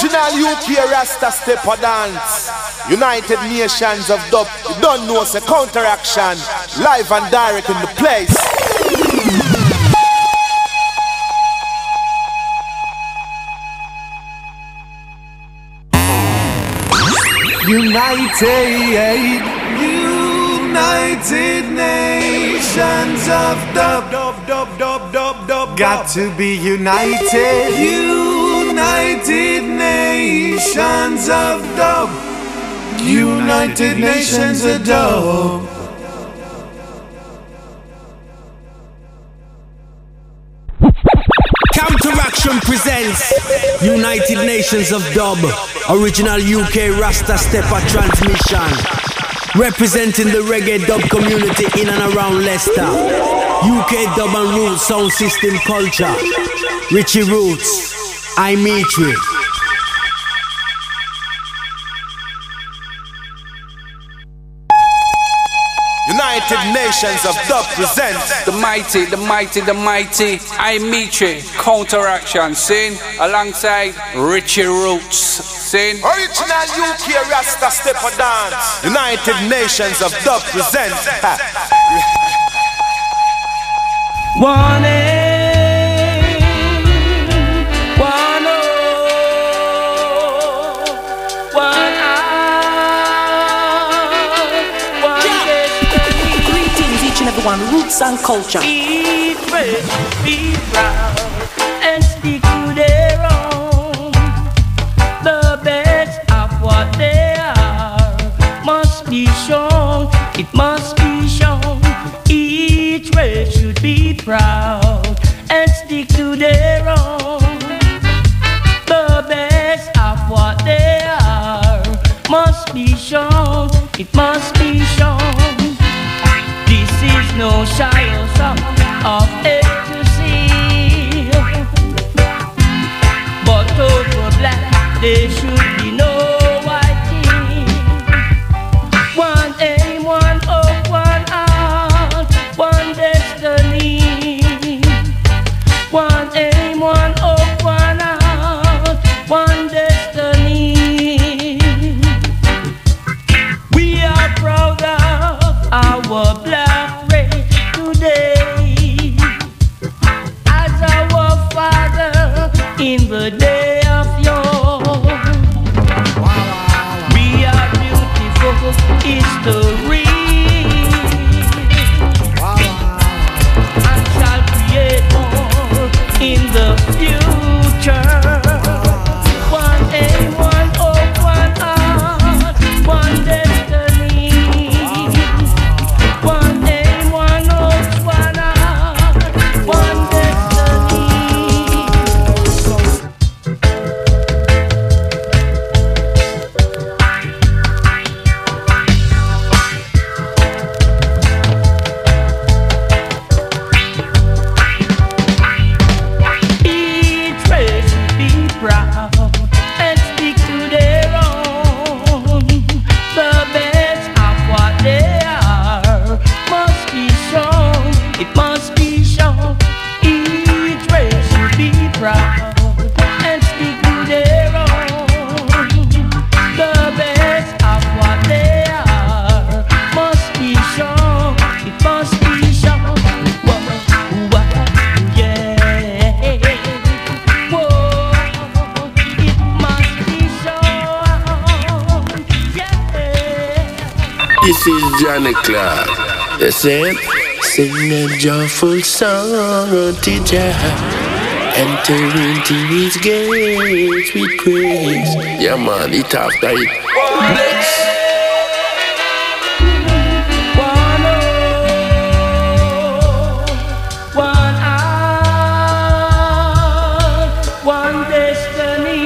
Original UK Rasta Stepper Dance. United Nations of Dub. You don't know it's a counteraction. Live and direct in the place. United Nations of Dub. Got to be united. United Nations of Dub. United Nations of Dub. Counteraction presents United Nations of Dub, original UK Rasta Stepper transmission, representing the reggae dub community in and around Leicester. UK dub and roots sound system culture. Richie Roots, I Mitri. United Nations of Dub presents the mighty, I Mitri, counteraction, sing alongside Richie Roots, sing original UK Rasta Stepper Dance. United Nations of Dub presents One aim, one one eye, one destiny. Greetings each and every one, roots and culture. Be brave, be proud, and stick to their own. The best of what they are must be shown, it must be shown. Each race should be proud and stick to their own. The best of what they are must be shown, it must be shown. This is no shy song of A to Z, but over black there should be no white king. One aim, one hope, one heart, one destiny. One aim, one hope, one heart, one destiny. We are proud of our black race today, as our father in the day of yore. We are beautiful history, and shall create more in the future. One aim, one hope, one heart, one destiny. One aim, one hope, one heart, one destiny. Each race should be proud and stick to their own. The best of what they are must be shown, it must be shown. Each race should be proud and stick to their own. The best of what they are must be shown, it must be shown. Whoa, whoa, yeah. Whoa, it must be shown, yeah. This is Johnny Clark. You see it? Sing a joyful song unto Jah. Enter into his gates with praise. Yeah man, it after it. Bless. One hope, one heart, one destiny.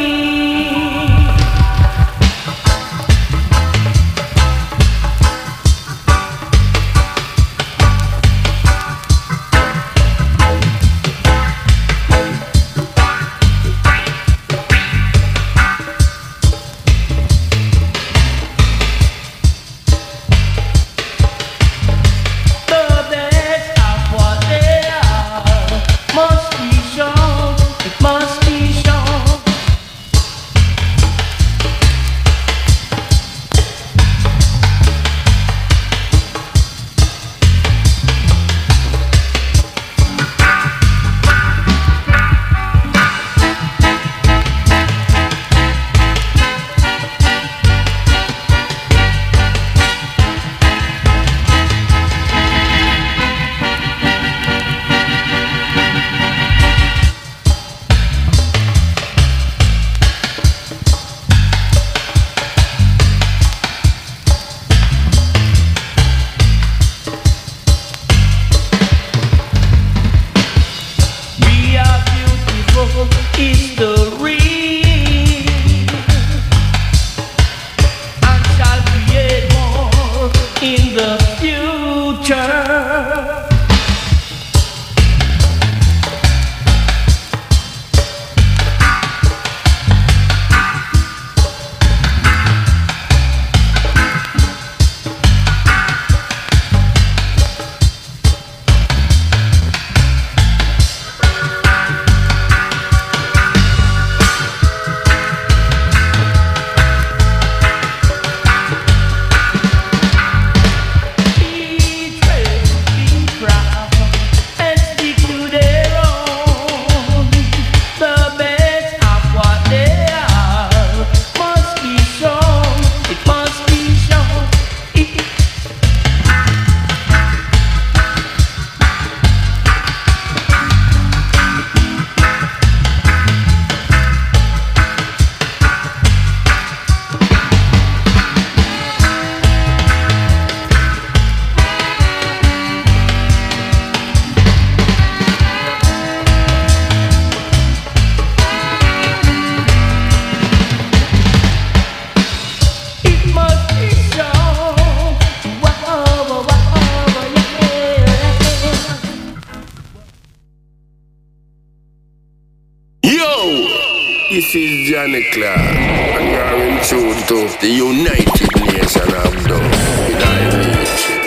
history and shall create more in the future. This is Johnny Clark, and you are in tune to the United Nation of Dub with I-Metre.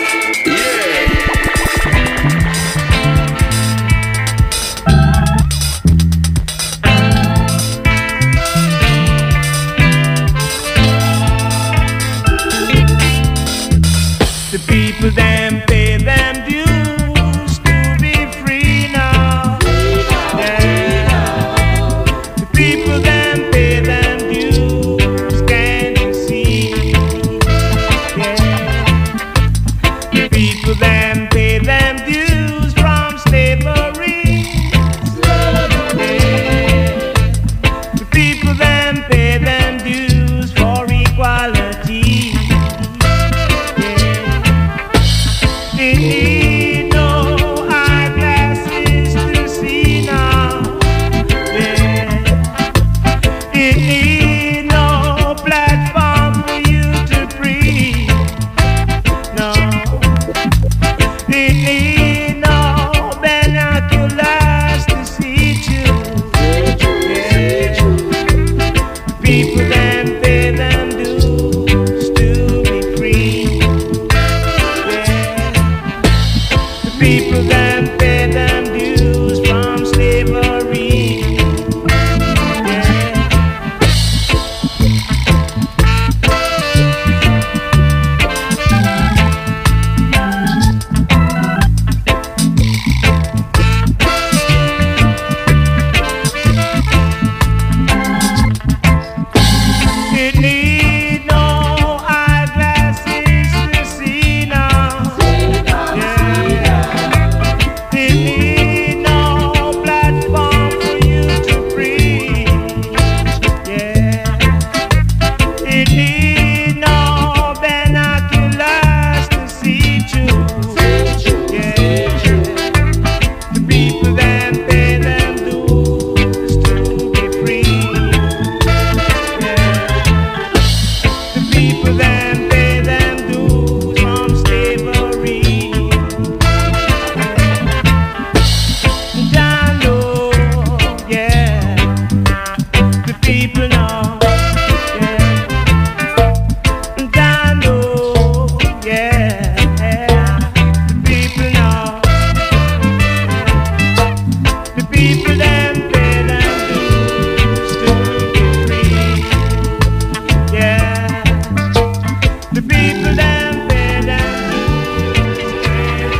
The people them pay them dues to be free now. Yeah. The people them pay them dues, can you see? Yeah. The people them pay them dues from slavery. Yeah. The people them pay them dues for equality. They need no eyeglasses to see now. They need no platform for you to breathe. No, they need no binoculars to see you. People then pay them dues to be free. People that pay them dues from slavery. It need no eyeglasses to see now. They need no platform for you to breathe. Yeah. They need no binoculars to see you. Yeah. The people that pay them dues to be free. Yeah. The people that pay them dues from slavery. Down low, yeah. The people know, yeah. Down low, yeah. The people know. The people them pay them dues to be free. Yeah. The people them pay them dues.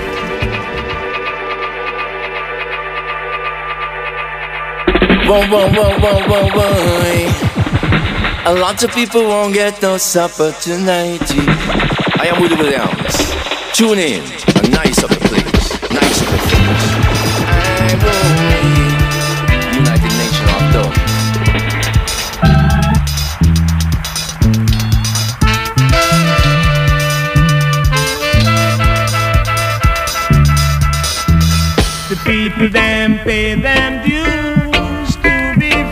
Whoa. A lot of people won't get no supper tonight. I am Woody Williams. Tune in. A nice of the place. Nice of the place. United Nation of Dub. The people them pay them dues to be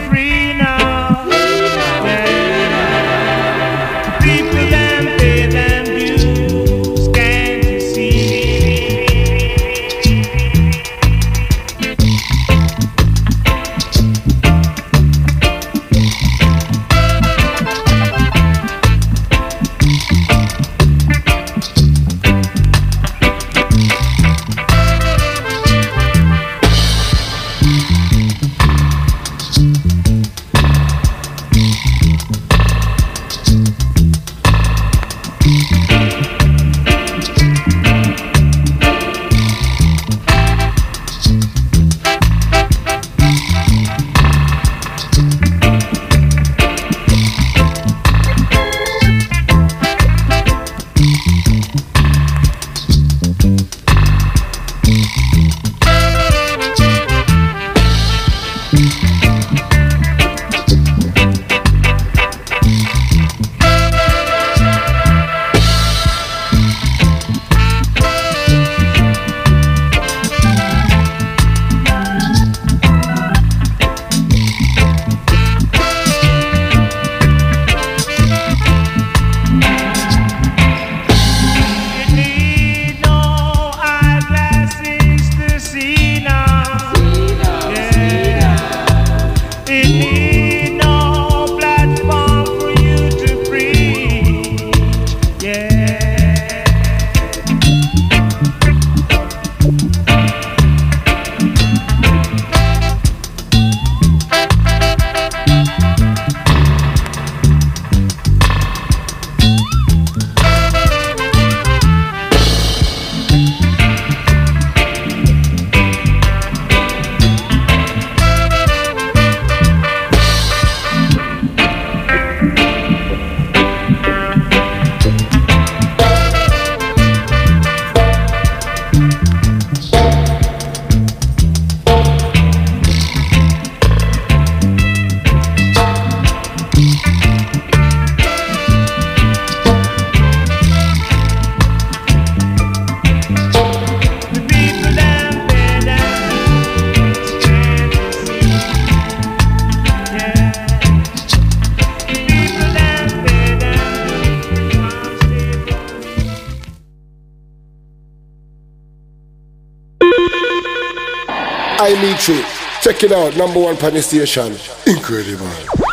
I meet you. Check it out, number one pan station. Incredible.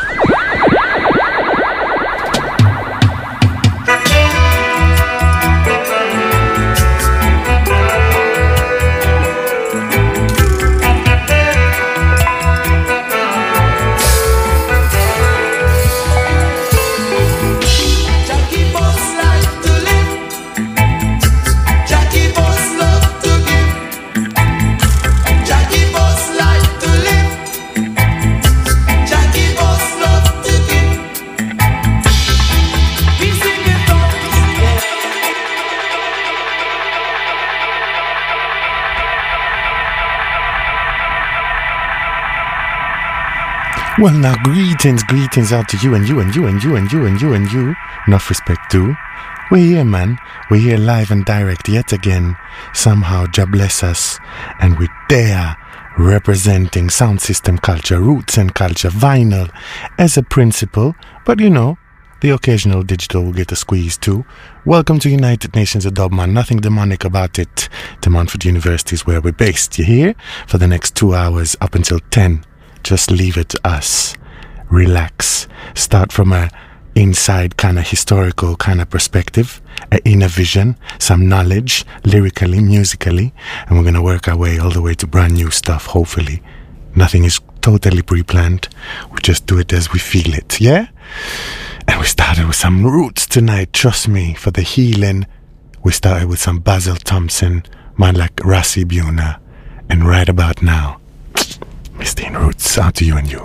Well, now, greetings out to you and you and you and you and you and you and you. Enough respect too. We're here, man. We're here live and direct yet again. Somehow, Jah bless us. And we're there representing sound system culture, roots and culture, vinyl as a principle. But you know, the occasional digital will get a squeeze too. Welcome to United Nations of Dub, man. Nothing demonic about it. The Montfort University is where we're based. You hear? For the next 2 hours up until 10. Just leave it to us. Relax. Start from a inside kind of historical kind of perspective, an inner vision, some knowledge, lyrically, musically, and we're going to work our way all the way to brand new stuff, hopefully. Nothing is totally pre-planned. We just do it as we feel it, yeah? And we started with some roots tonight, trust me, for the healing. We started with some Basil Thompson, man like Rassi Buna, and right about now, Mr. In Roots, out to you and you.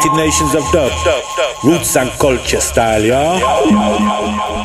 United Nations of Dub, Roots and Culture style, yeah?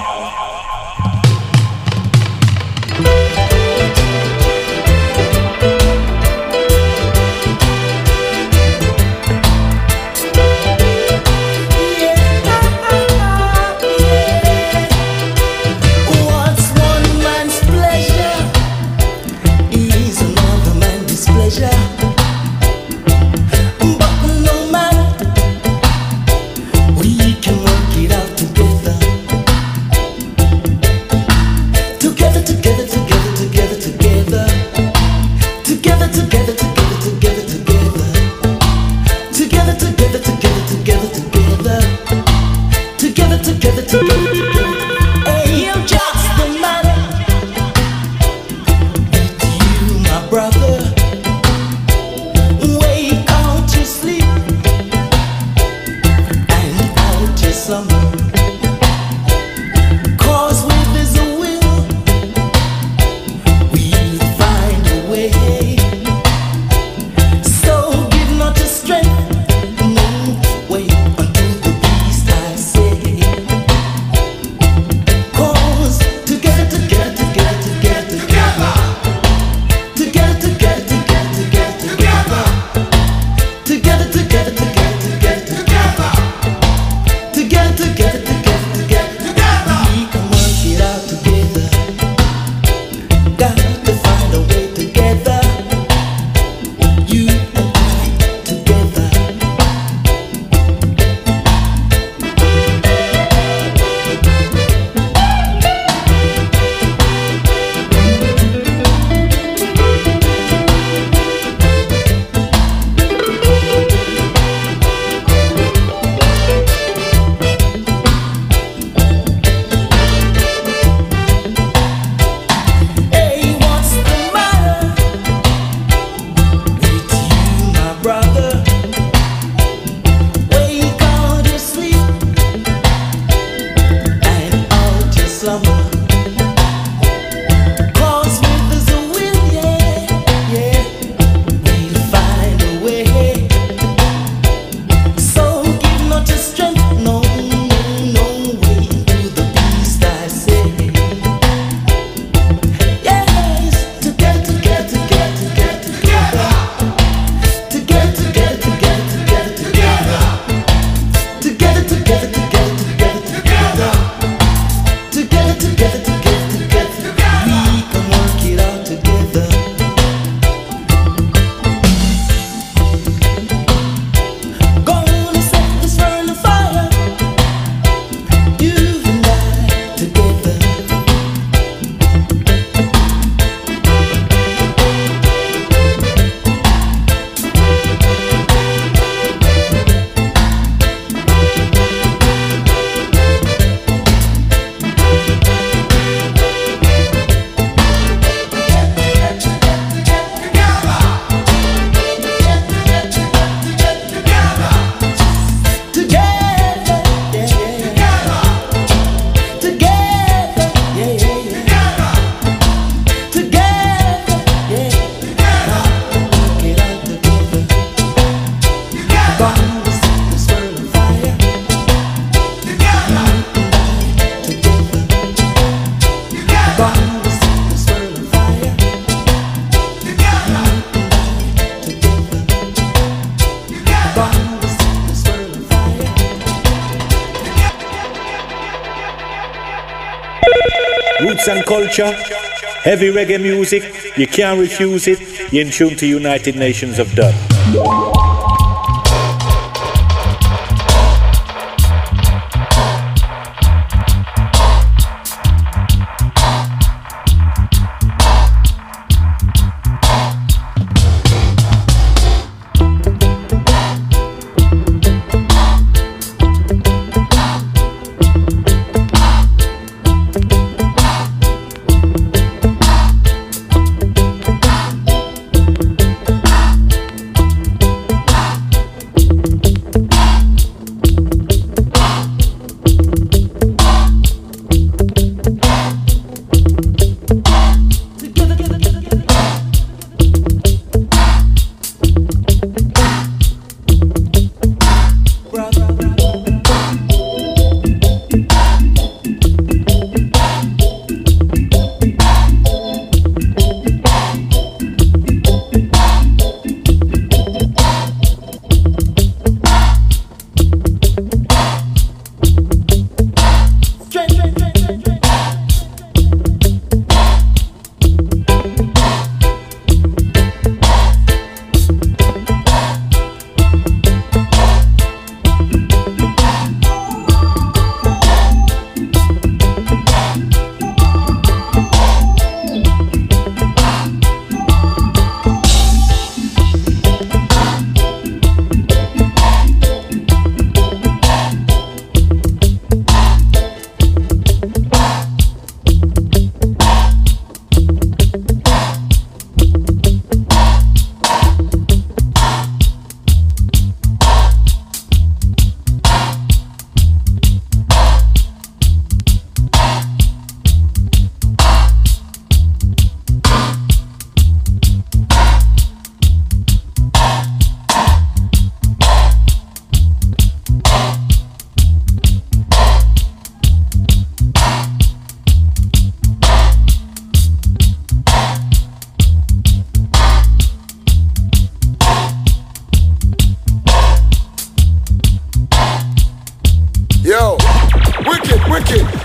Roots and culture, heavy reggae music, you can't refuse it. You're in tune to United Nations of Dub.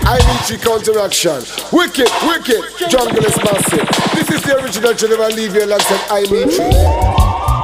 Imetre Counteraction. Wicked, wicked, jungle is massive. This is the original Geneva Leave you alongside Imetre.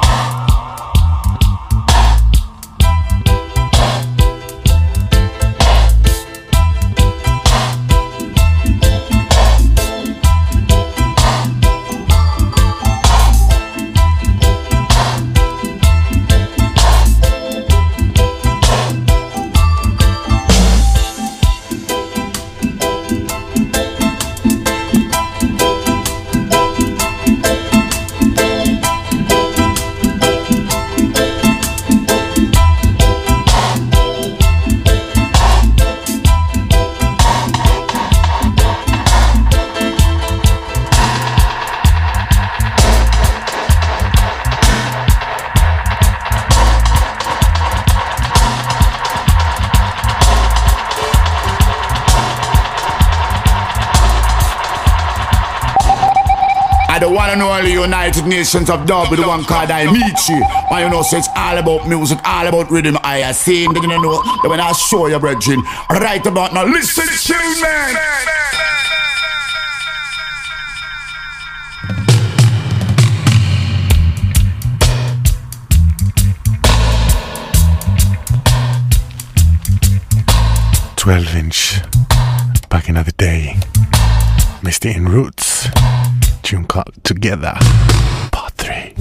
The one and only United Nations of Dub with the one called Imetre. And you know, so it's all about music, all about rhythm. I seen, didn't you know that when I show you, brethren, right about now, listen to you, man. "12" back in the day. Mr. In Roots. Tune called Together, Part 3.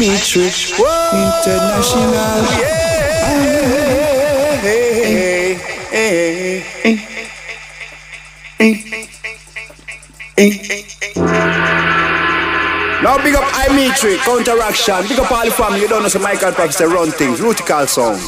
Mitri International. Now big up I Mitri, Counteraction. Big up all the family. You don't know some Michael Paps they run things. Rutical sound.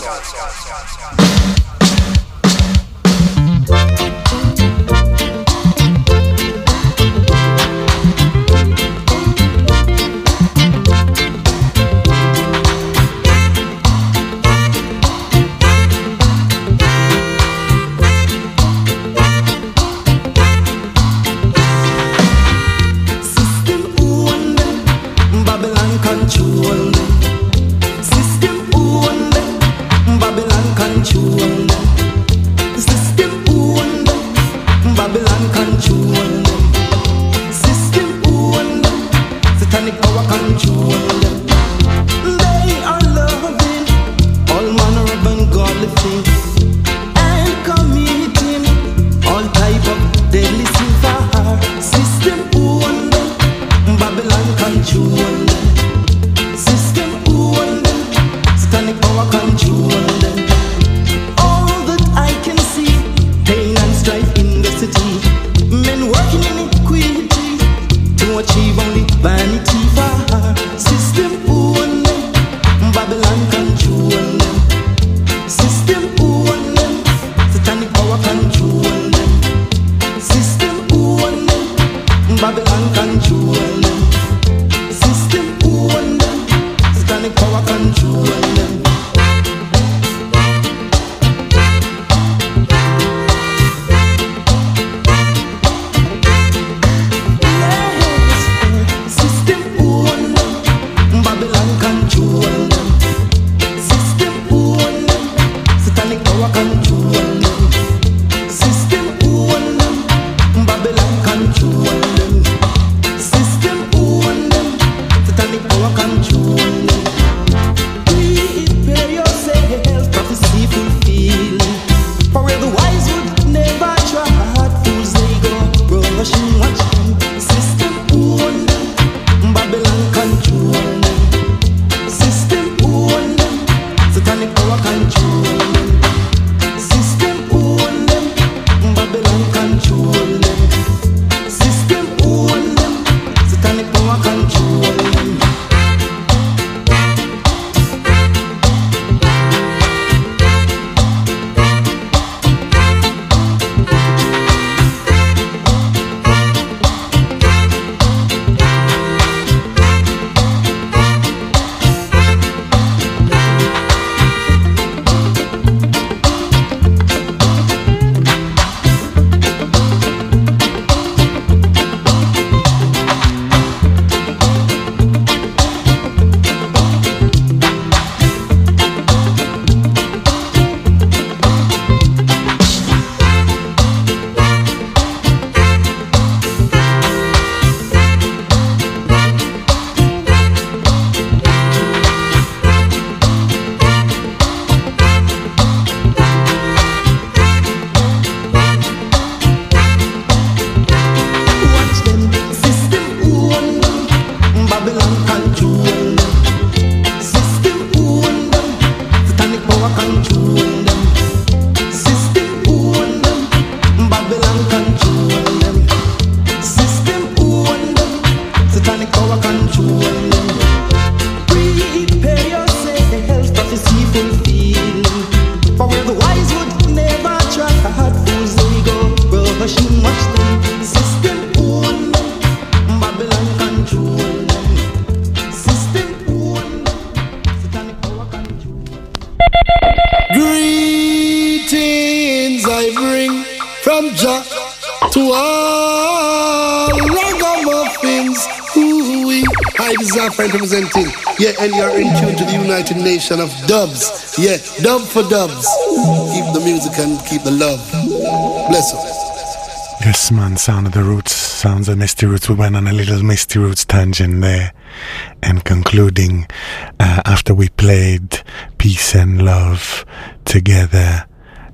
Representing, and you're in tune to the United Nation of Dubs. Dub for Dubs. Keep the music and keep the love. Bless us. Yes, man, sound of the roots, sounds of Misty Roots. We went on a little Misty Roots tangent there, and concluding after we played Peace and Love together.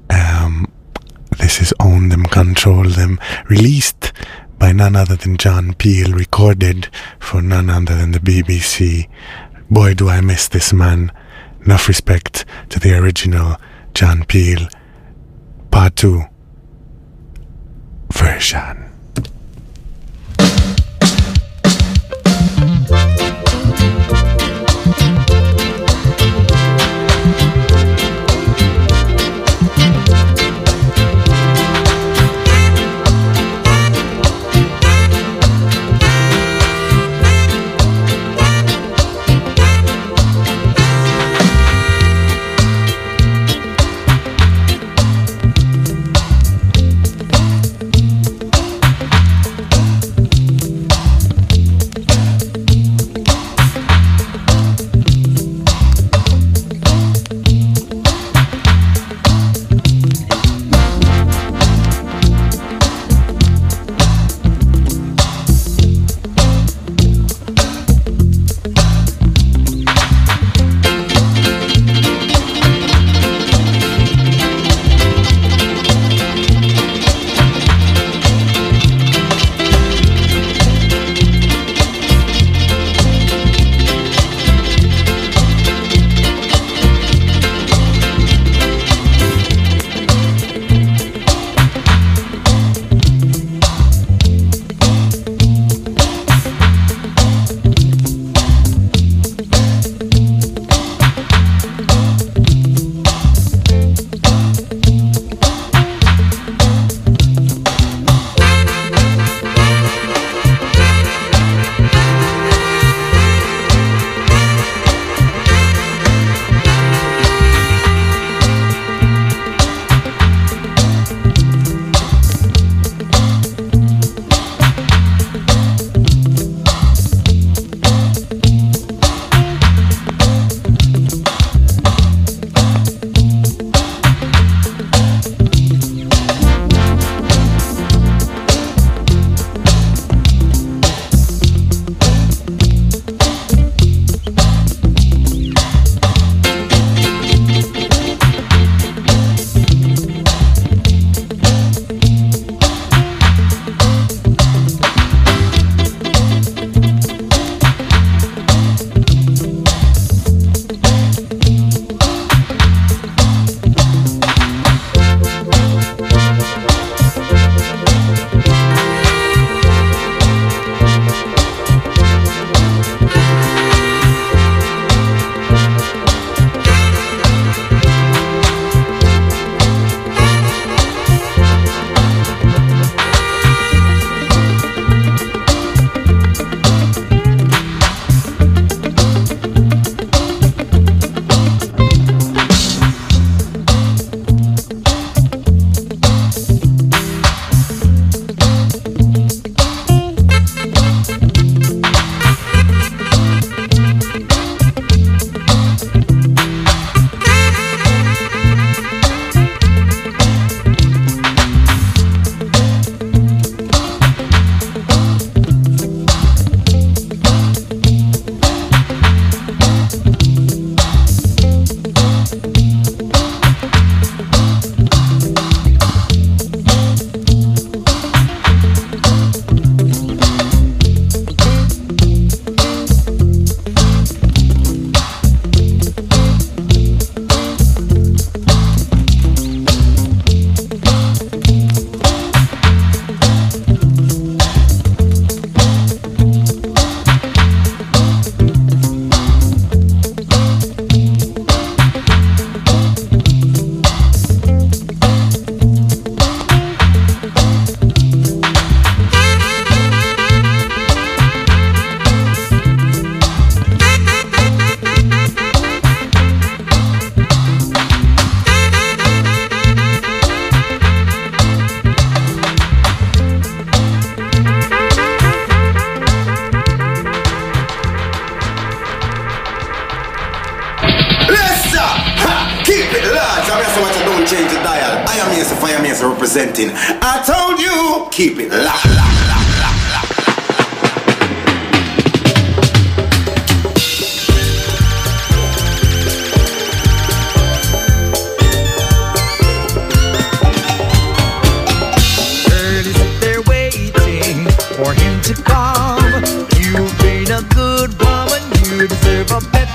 This is Own Them, Control Them, released by none other than John Peel, recorded for none other than the BBC, Boy, do I miss this man. Enough respect to the original John Peel. Part 2 version. change the dial. I am Mr. Fire Mason representing. I told you, keep it locked, locked, locked, locked, locked. For him to come, you've been a good woman, you deserve a better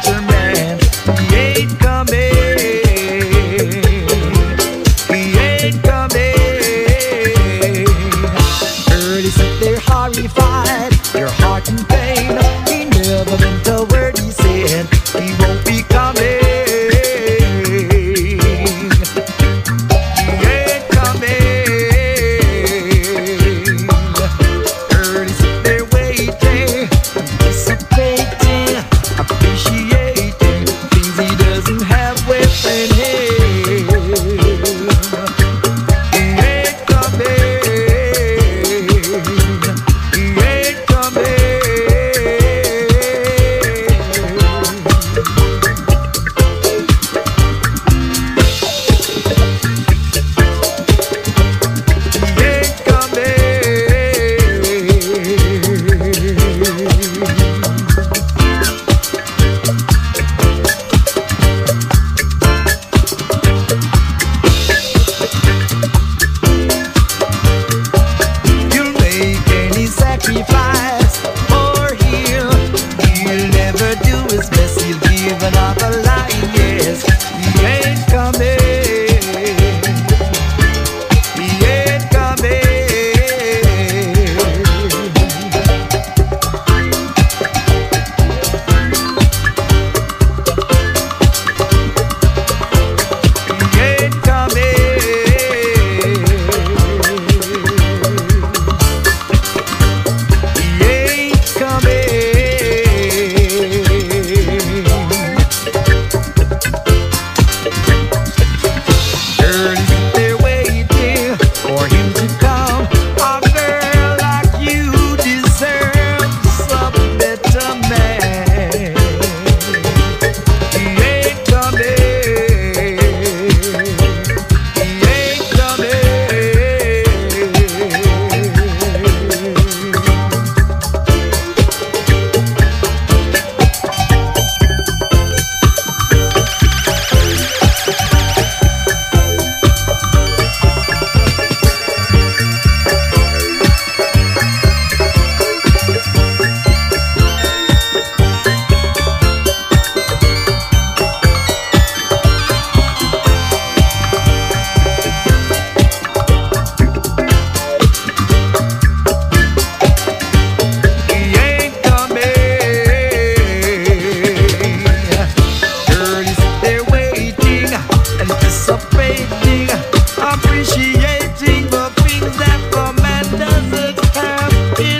appreciating the things that the man doesn't have in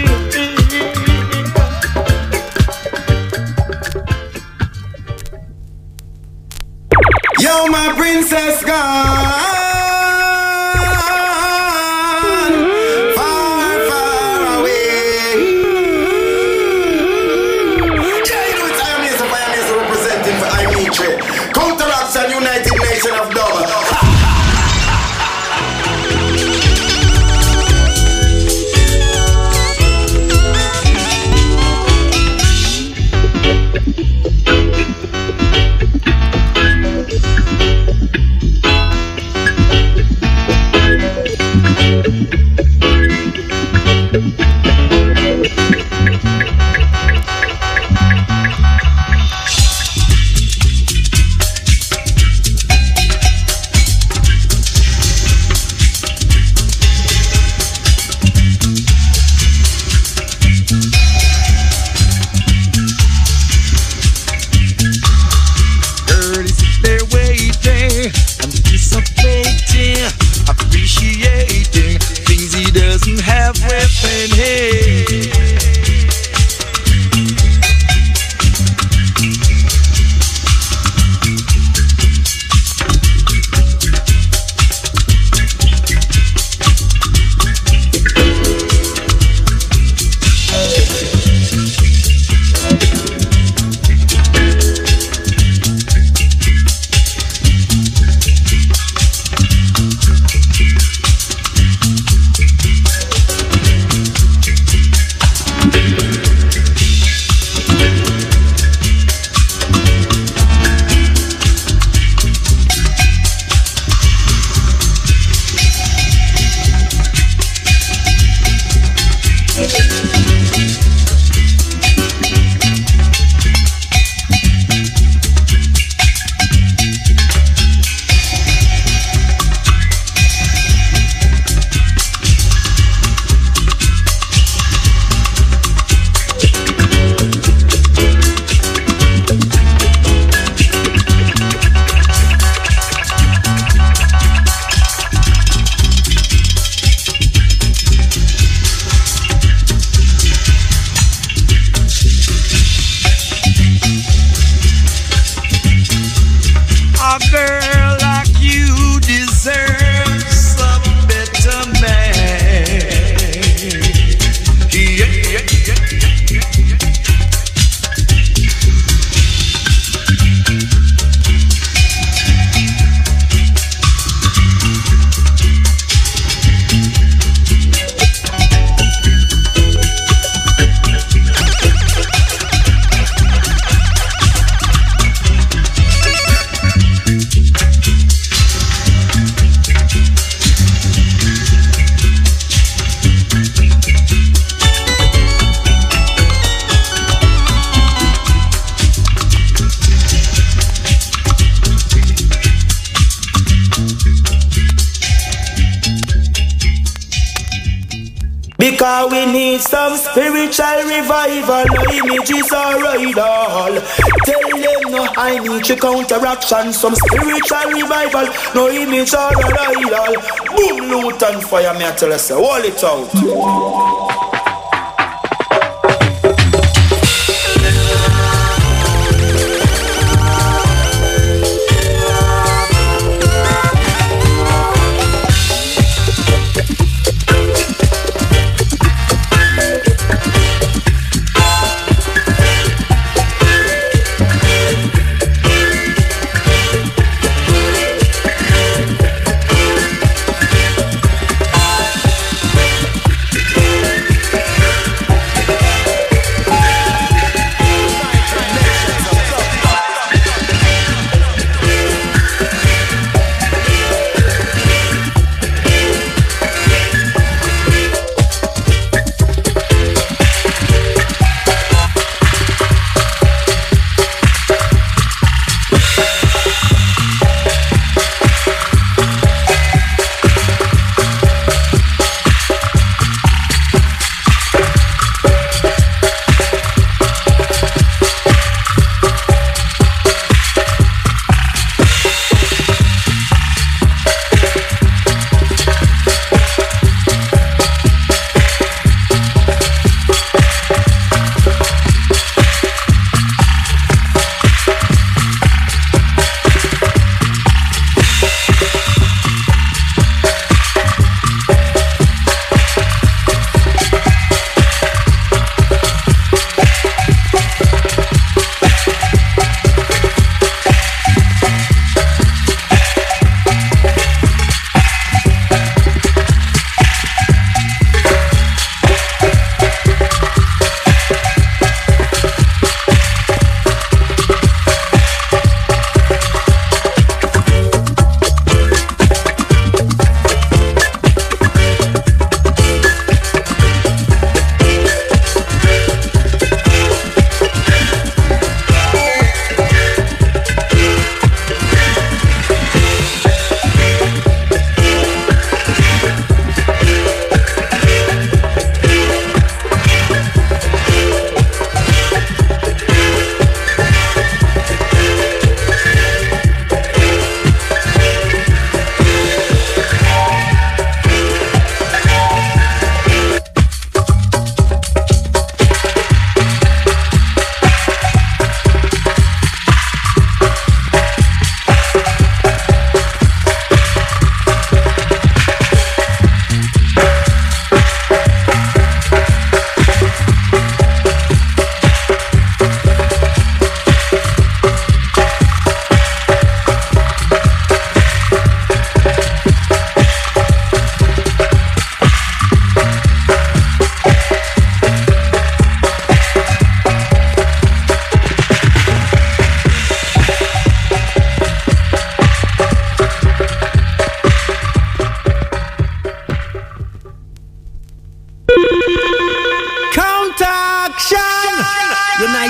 Yo, my princess gone far, far away. Yeah, you know it's I am representing for Imetre. Counteraction, United Nation of Dub. Appreciating things he doesn't have within him. Because we need some spiritual revival. No images or idol. Tell them no, I need to counteraction. Some spiritual revival. No image or idol. Boom, loot and fire. Me I tell you, hold it out.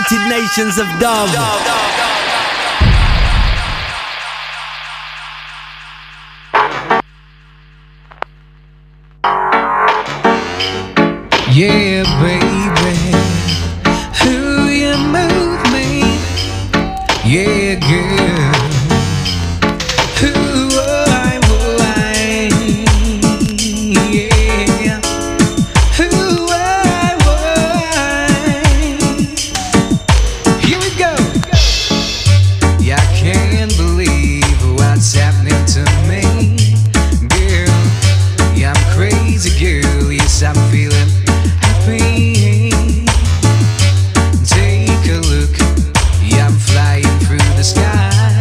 United Nations of Dub. Yeah, baby, who you move me? Yeah, girl, who I, yeah, who I. Here we go. Yeah, I can't believe what's happening to me, girl. Yeah, I'm crazy, girl. Yes, I'm feeling. Take a look, yeah, I'm flying through the sky.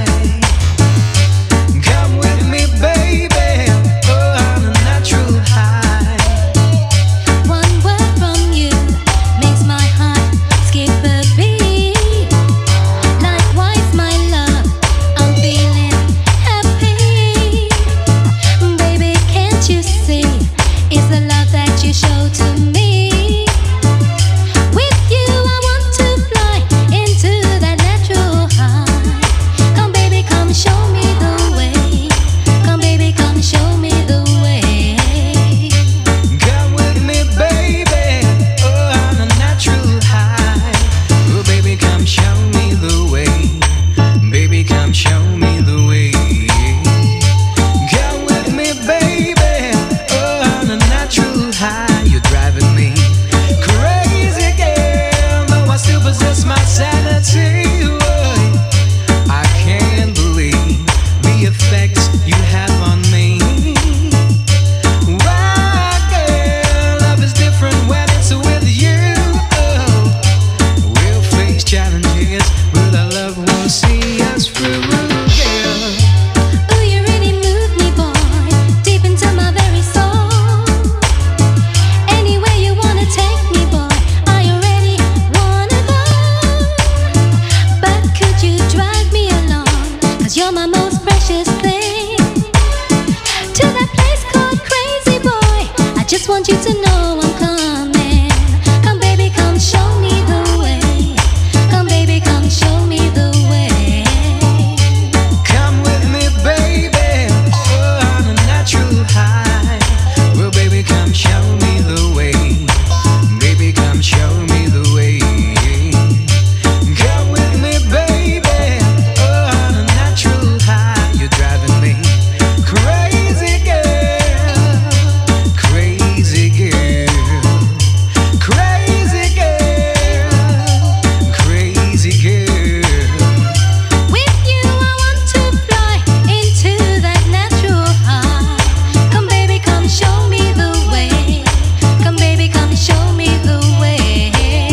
Come with me, baby, oh, on a natural high. One word from you makes my heart skip a beat. Likewise, my love, I'm feeling happy. Baby, can't you see, it's the love that you show to me. Want you to know I'm coming. Come baby, come show me the way. Come baby, come show me the way. Come with me, baby, oh, on a natural high. Well, baby, come show me the way. Baby, come show me the way. Come with me, baby, oh, on a natural high. You're driving me crazy, girl. Crazy girl. Crazy girl. Crazy girl. With you I want to fly into that natural high. Come baby, come show me the way. Come baby, come show me the way.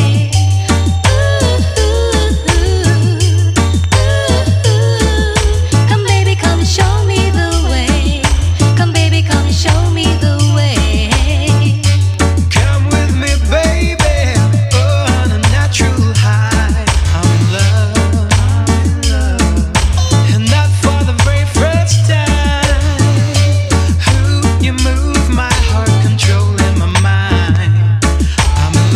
Come baby, come show me the way. Come baby, come show me the way. Come with me, baby, oh, on a natural high. I'm in love, and not for the very first time. Who you move my heart, controlling my mind. I'm in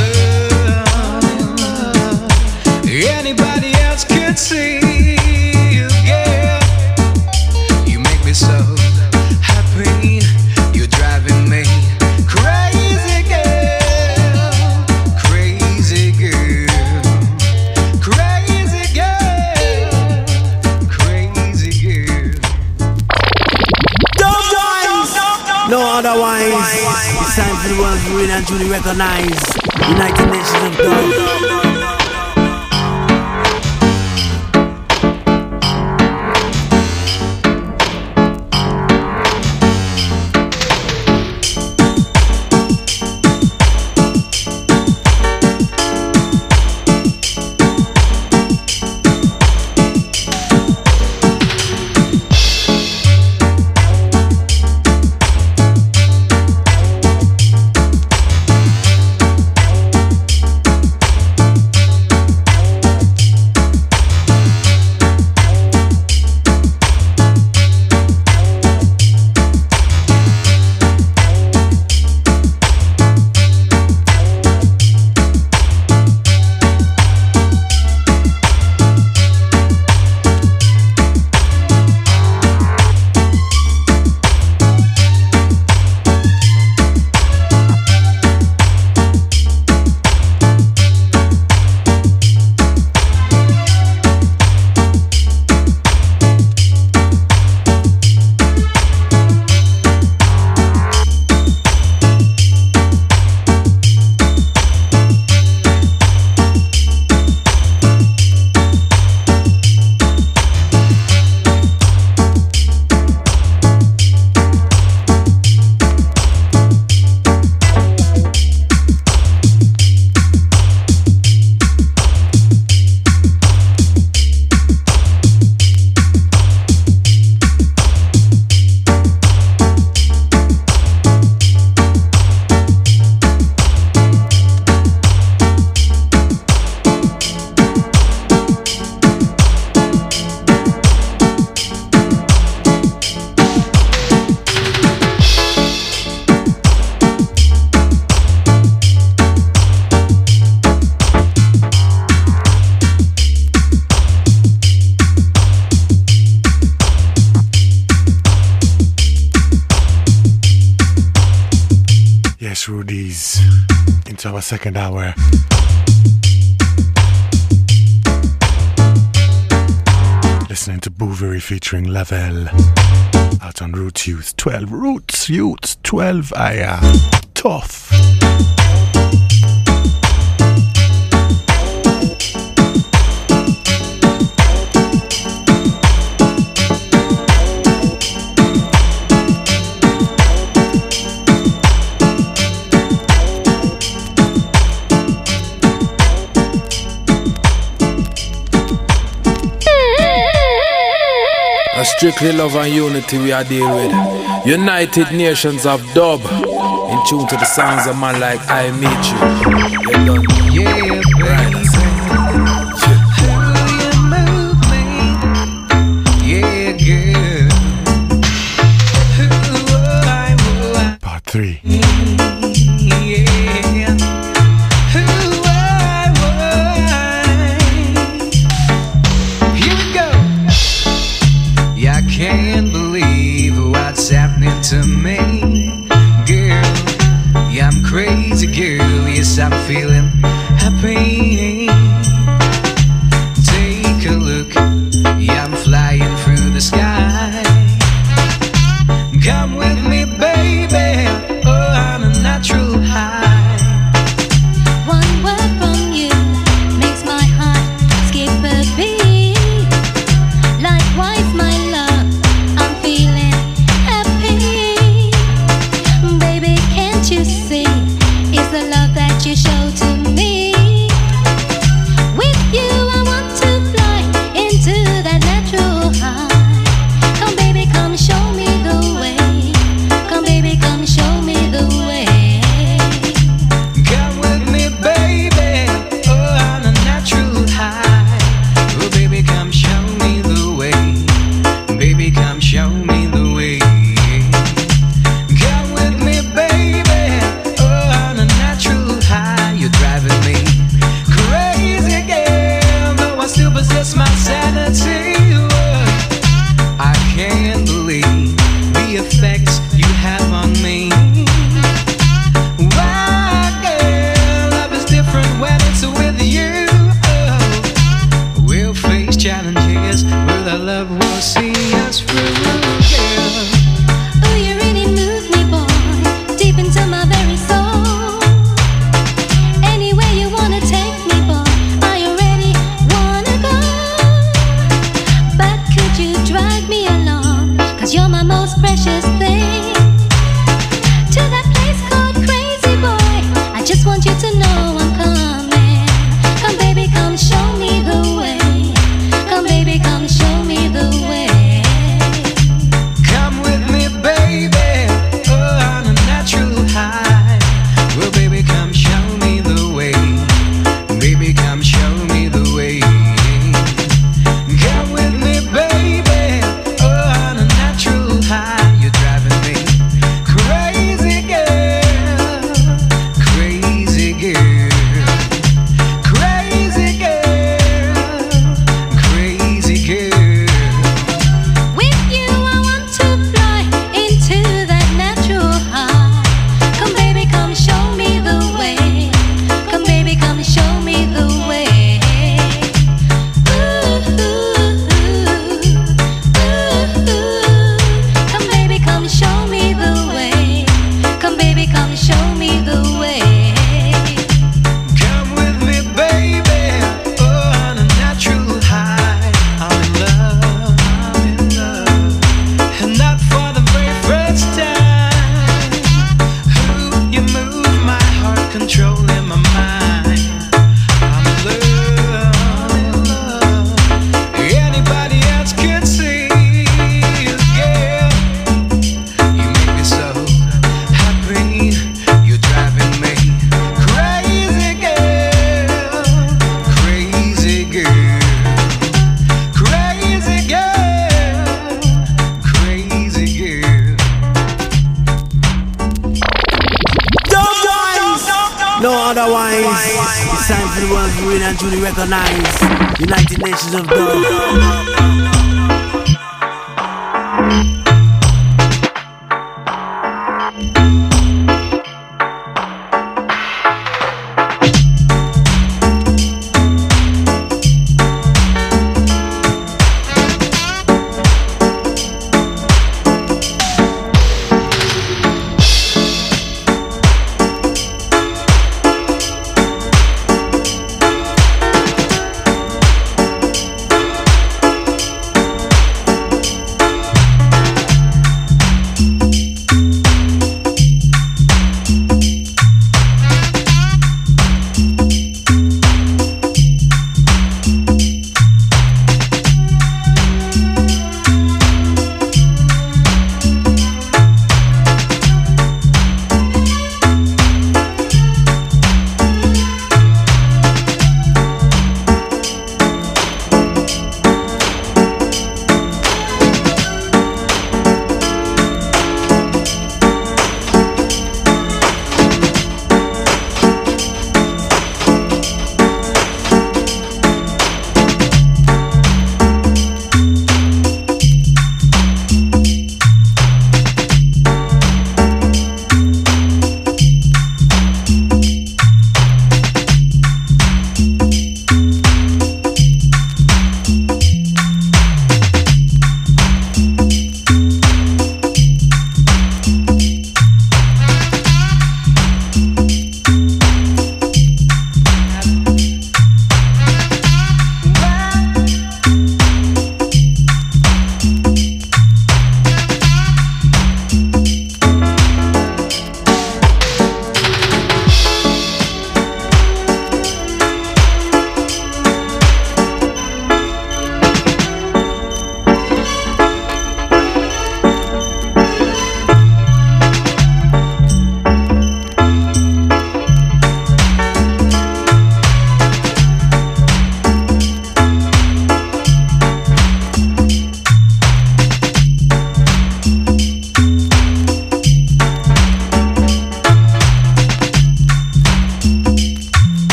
love. Anybody else could see you, girl. You make me so happy. You're driving me crazy, girl. Crazy girl. Crazy girl. Crazy girl. No otherwise. It's time for the ones who really and truly recognize United Nations of Dub. Yes, Rudies. Into our second hour. Listening to Bouverie featuring Lavelle. Out on Roots Youth 12. Roots Youth 12. Tough. A strictly love and unity we are dealing with. United Nations of Dub. In tune to the sounds of man like I Meet You. They done. Yeah, right. Part 3. Can't believe what's happening to me, girl. Yeah, I'm crazy, girl. Yes, I'm feeling happy. Take a look. Yeah, I'm flying through the sky. Come with me, baby. Oh, on a natural high. One word from you makes my heart skip a beat. Likewise, my love, I'm feeling happy. Baby, can't you see? It's the love that you show to me. With you, I want to fly into that natural high. Come, baby, come show me the way. Come, baby, come show me the way. Come with me, baby. Oh, on a natural high. Oh, baby, come show me the way. Baby, come show me the way. Come with me, baby. Oh, on a natural high. You're driving me crazy, girl. Though I still possess my sanity. I can't believe the effects you have on me. Why, girl, love is different when it's with you. We'll face challenges, but our love will see us through, girl. Oh, you really move me, boy, deep into my very soul. Anywhere you wanna take me, boy, I already wanna go. But could you drag me along? 'Cause you're my most precious thing. To that place called Crazy Boy, I just want you to know I'm coming. Come, baby, come show me the way. Come, baby, come show me the way. Come with me, baby. Oh, on a natural high. Well, baby, come show me the way. Baby, come show me the way. Come with me, baby. Oh, on a natural high. You're driving me crazy, girl. Crazy girl. Crazy girl. Crazy girl. With you, I want to fly into that natural high. Come, baby, come show me the way. Come, baby, come show me the way. Ooh, ooh, ooh, ooh. Come, baby, come show me the way. Come, baby, come show me the way. Come with me, baby. Oh, on a natural high. I'm in love. I'm in love. And not for the very first time. Ooh, you move my heart, controlling my mind. I'm in love. I'm in love. Anybody else could see, girl. You make me so happy. You're driving me crazy, girl. Crazy girl. Crazy girl. Crazy girl. No otherwise. It's time for the ones who really and truly recognize United Nations of Dub.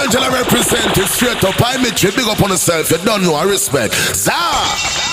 Angela represented straight up. I meet you, big up on yourself. You don't know, I respect. Zah!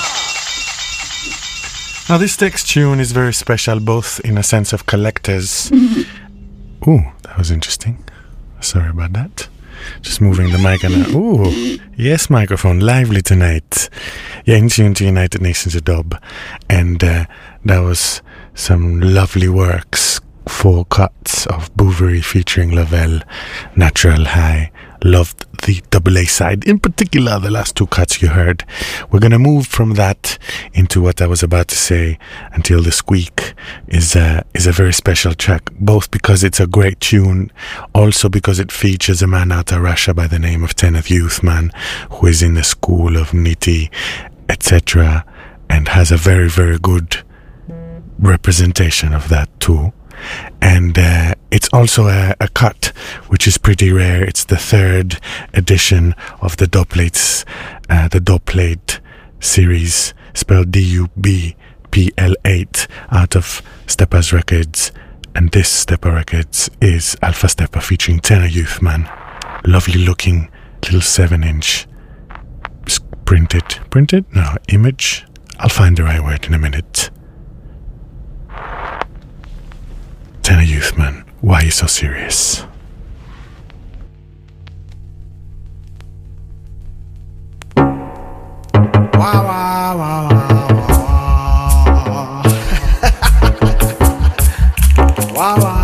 Now this next tune is very special, both in a sense of collectors. Ooh, that was interesting. Sorry about that. Just moving the mic and ooh, yes, microphone, lively tonight. Yeah, in tune to United Nations of Dub, and that was some lovely works. 4 cuts of Bouverie featuring Lavelle, Natural High. Loved the double A side, in particular the last 2 cuts you heard. We're gonna move from that into what I was about to say, Until the Squeak is a very special track, both because it's a great tune, also because it features a man out of Russia by the name of Teneth Youth Man, who is in the school of Niti, etc., and has a very, very good representation of that too. And it's also a cut which is pretty rare. It's the 3rd edition of the Dubplate series, spelled DUBPL8, out of Steppers Records. And this Stepper Records is Alpha Stepper featuring Tenor Youth Man. Lovely looking little 7-inch printed? No, image. I'll find the right word in a minute. Tenor Youth Man, why are you so serious? Wow, wow, wow, wow, wow, wow.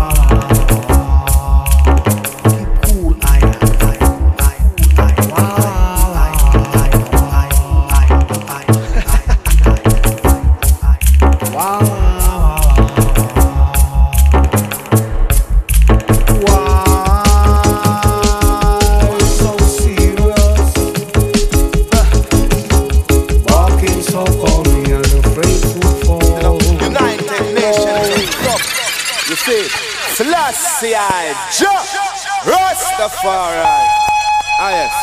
Selassie I Jah Rastafari. Ah yes.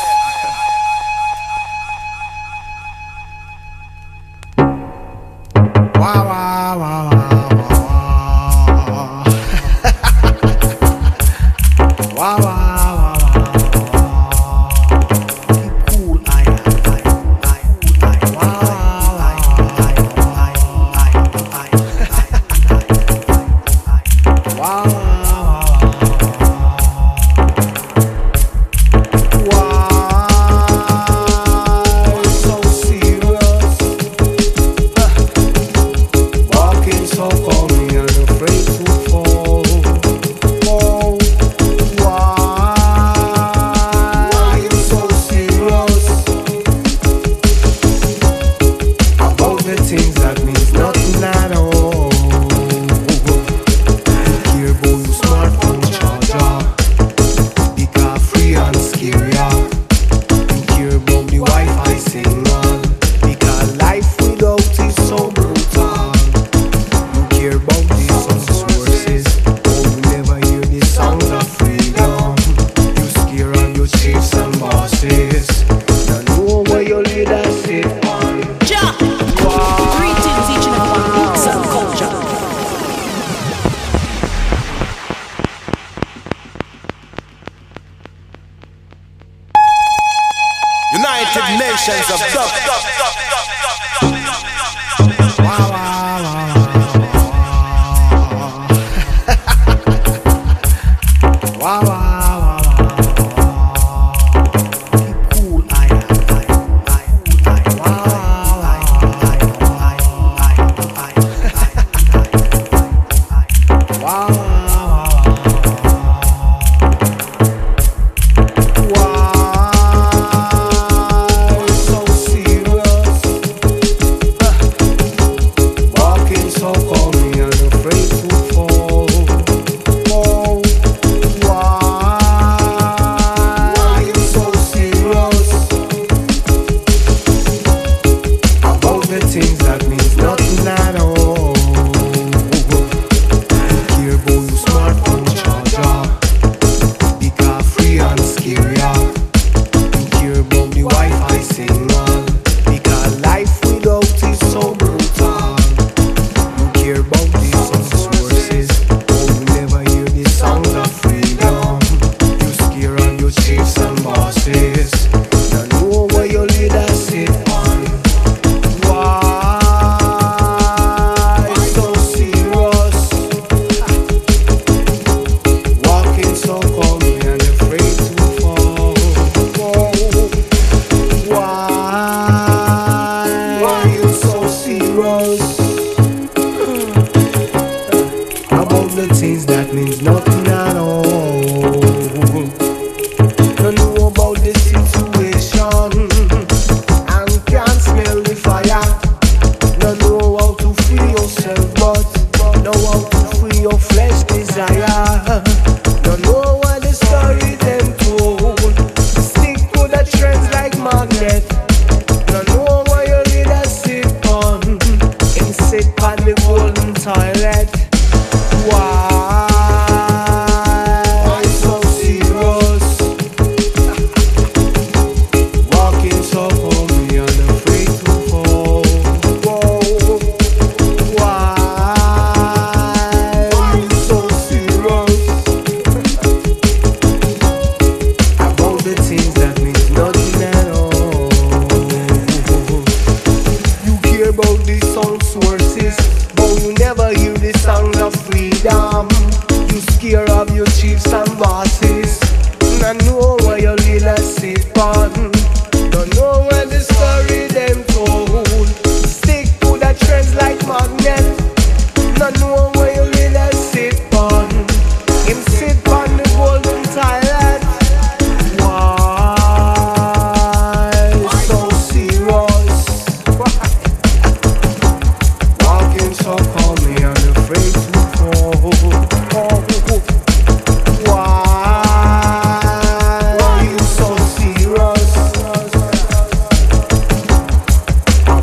Wow, wow, wow, wow, wow, wow. Greetings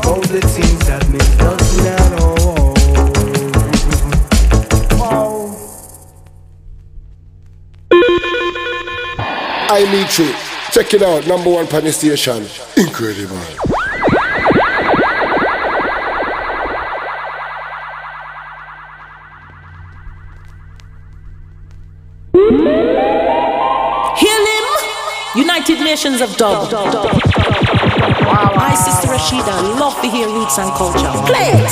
about the things that mean nothing at all. Wow. I meet you. Check it out, number one pan station. Incredible. Heal him! United Nations of Dub. My sister Rashida love to hear roots and culture. Play it!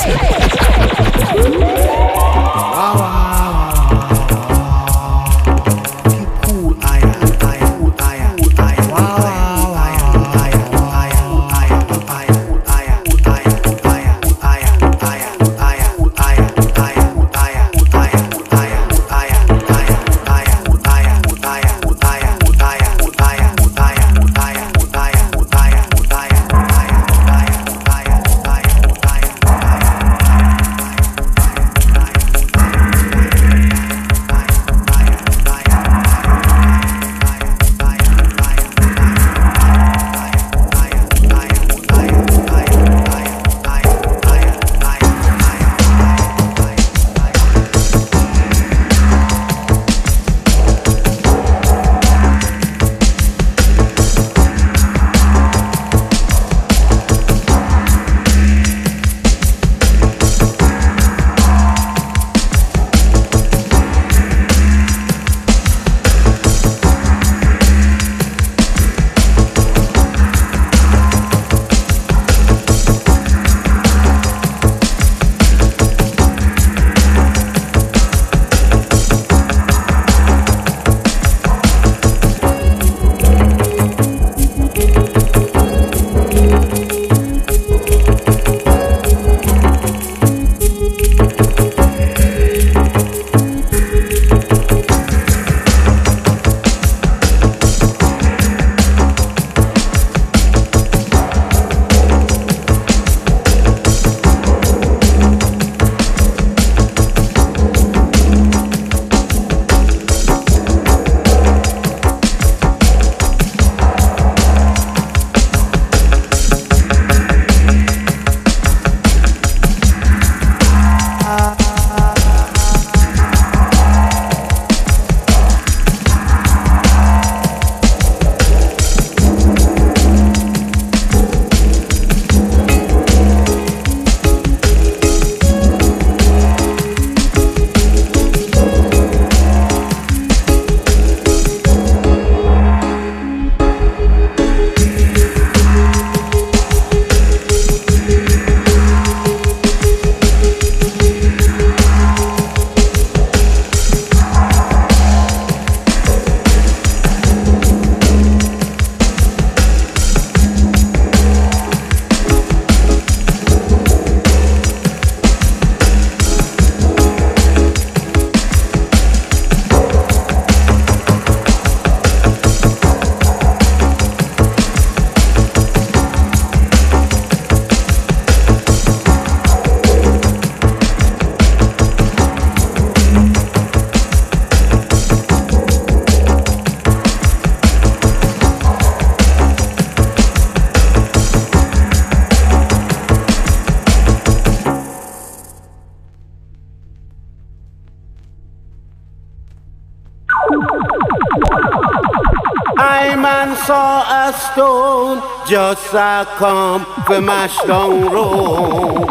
I man saw a stone just a come for mash down road.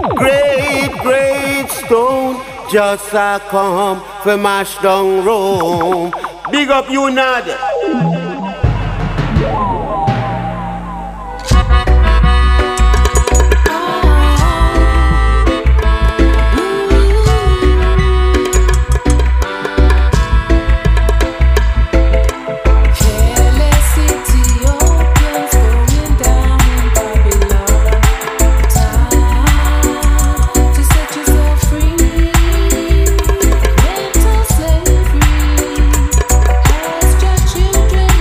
Great stone just a come for mash down road. Big up you, Nadia. Children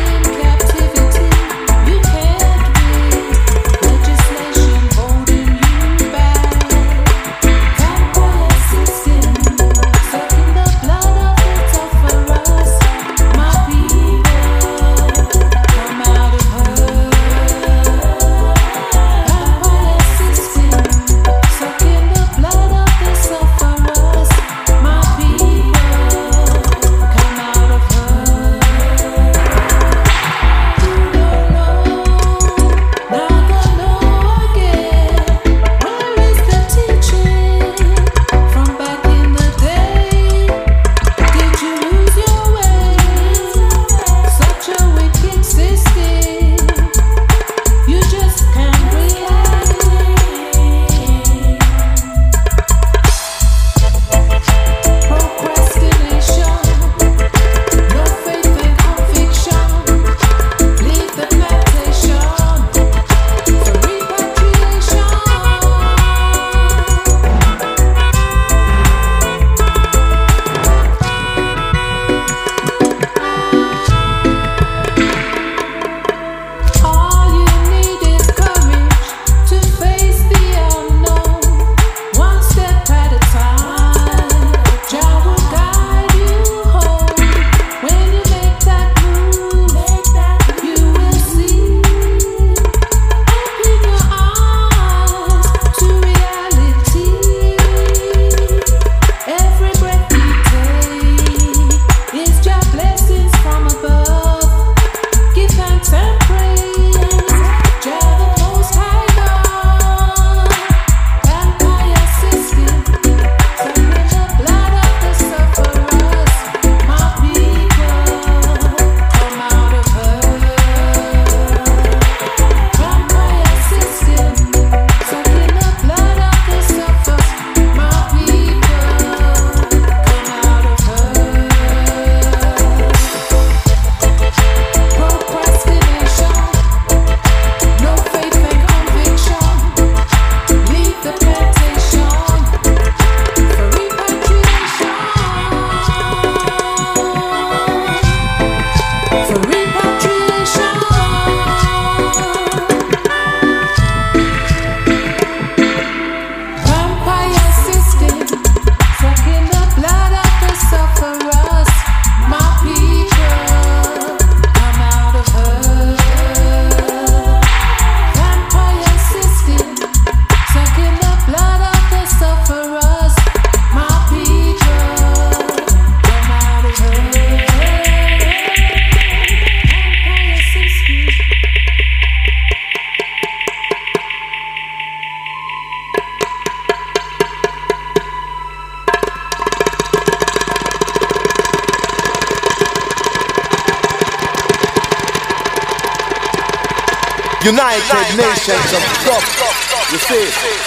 United Nations of Dub. You see?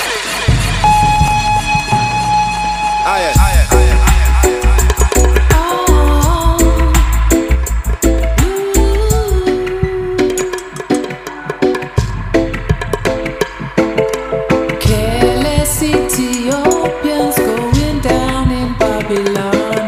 Ah, yes. Careless Ethiopians going down in Babylon.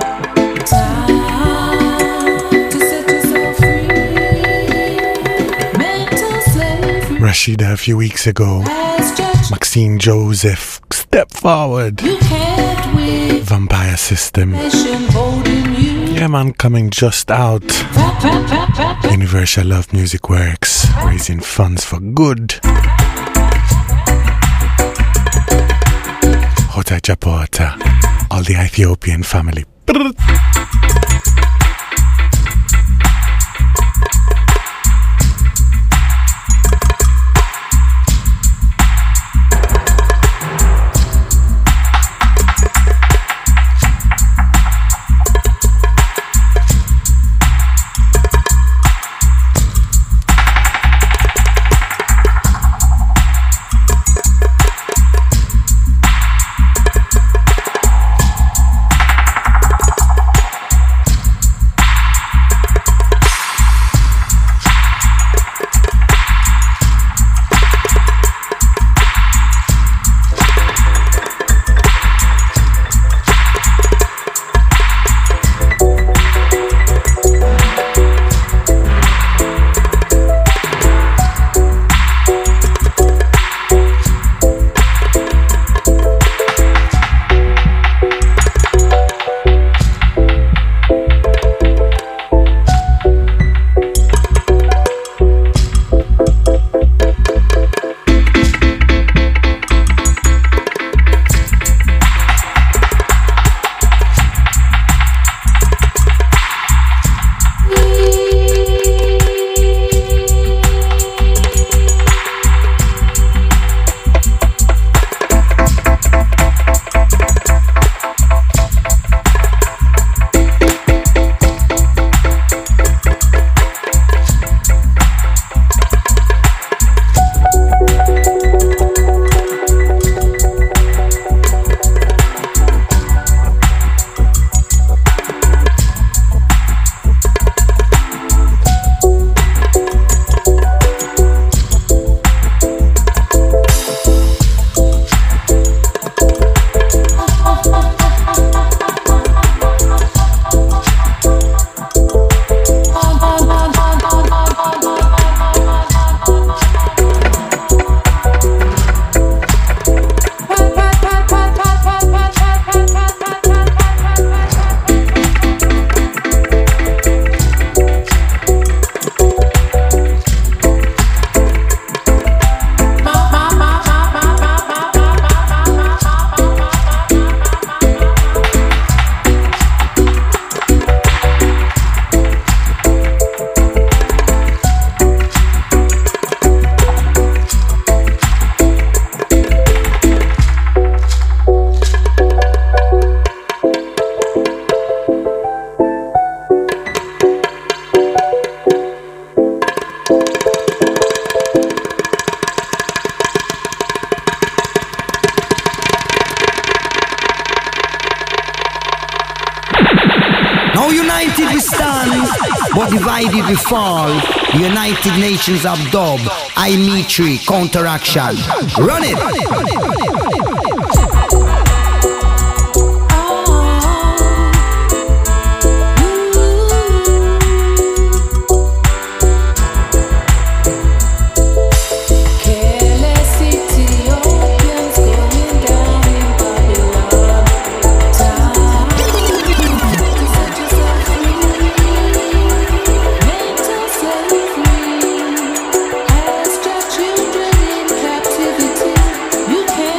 Time to set yourself free. Mental slavery. Rashida a few weeks ago. Maxine Joseph, Step Forward. You can't win. Vampire System. Nation holding you. Yeah, man, coming just out. Universal Love Music Works, raising funds for good. Hota Japota, all the Ethiopian family. Now united we stand, but divided we fall. The United Nations of Dub, I-Me-Tree, Counteraction. Run it! You can't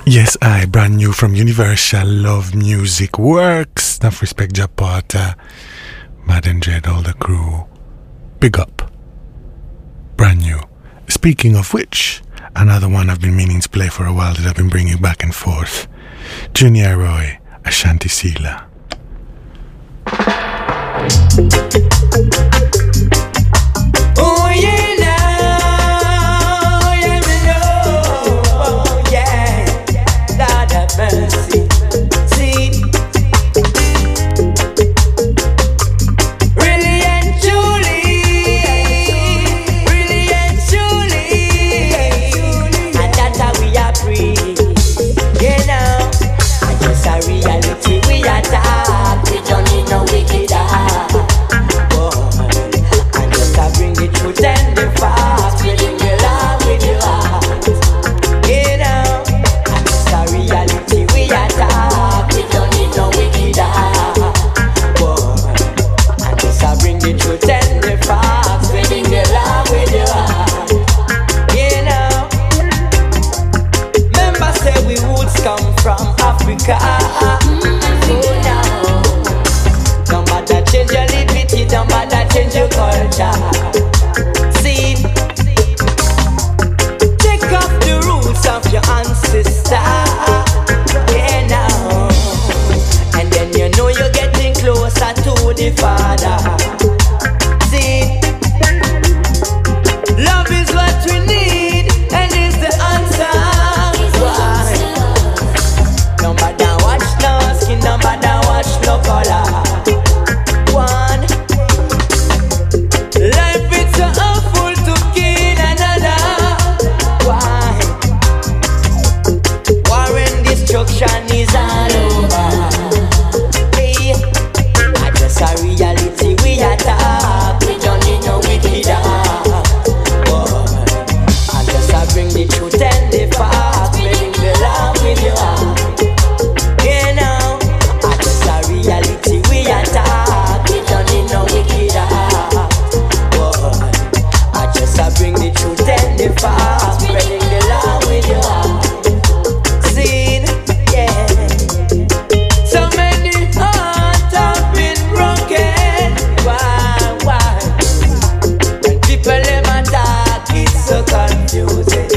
Yes, I brand new from Universal Love Music Works. Enough respect, Japata, Mad and Jed, all the crew. Big up. Brand new. Speaking of which, another one I've been meaning to play for a while that I've been bringing back and forth. Junior Roy, Ashanti Sila. Oh yeah, now, yeah, me know, oh yeah, Lord have mercy. See, really and truly, and that's how we are free. You know, and just a reality we are talk. We don't need no wicked heart. Bring the truth and the facts, bring the love with your heart. You know, and it's a reality we attack. We don't need no wicked heart. And it's a bring the truth and the facts, bring the love with your heart. You know, remember say we roots come from Africa. Oh no, don't bother change your liberty, don't bother change your culture. See, take off the roots of your ancestor. Yeah, now, and then you know you're getting closer to the Father. See, love is what we need, and is the answer. Why? No matter watch no skin, no matter watch no color. One, life is so awful to kill another. Why? War and destruction is all over. Hey, I just a reality we attack. We don't need no wicked heart. I just a bring the truth and the facts, bring the love with your heart. You know, I just a reality we attack. We don't need no wicked heart. I just a bring the truth and the facts, spreading the love with your heart. See, yeah. So many hearts have been broken. Why? When people them attack, it's so confusing.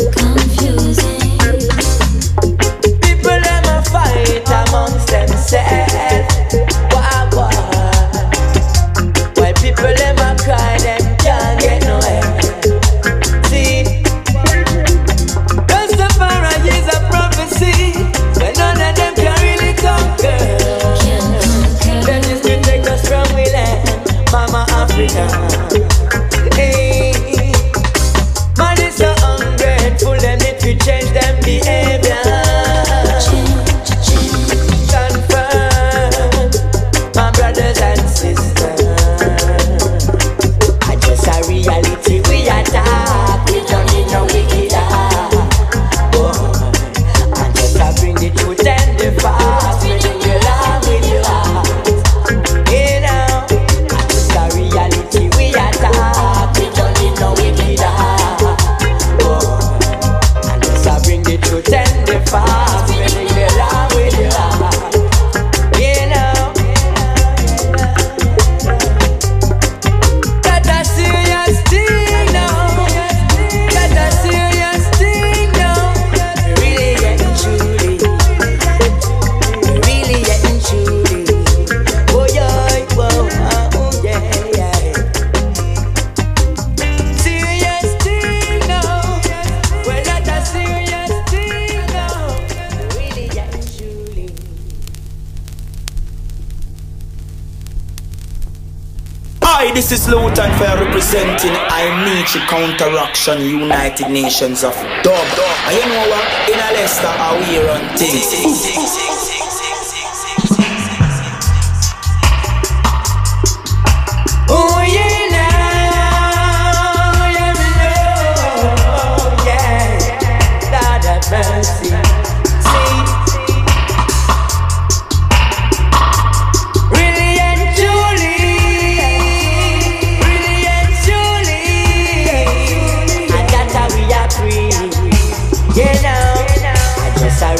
People them a fight amongst themselves. Why? While people them a cry, them can't get no help. See, Rastafari is a prophecy, but none of them can really conquer. They just to take us from we land, Mama Africa. Hey, man is so ungrateful, them need to change them behavior. Confirm, my brothers and sisters. I just a reality we attack. We don't need no wicked heart. I just a bring the truth and the facts, bring the love with your heart. You know, I just a reality we attack. We don't need no wicked heart. I just a bring the truth and the facts, bring the love with your heart. You know, that a serious thing now. That a serious thing now. Really and truly. Really and truly. Oh yeah, oh yeah. Serious thing now. Well, that a serious thing now. Really and truly. Hi, this is Lutan Fair representing Imichi Counteraction United Nations of Dub. And you know what? In a Leicester, how we run things. Oh yeah, now, yeah, me know, yeah, Lord have mercy. See, really and truly, and that's how we are free. You know, I just a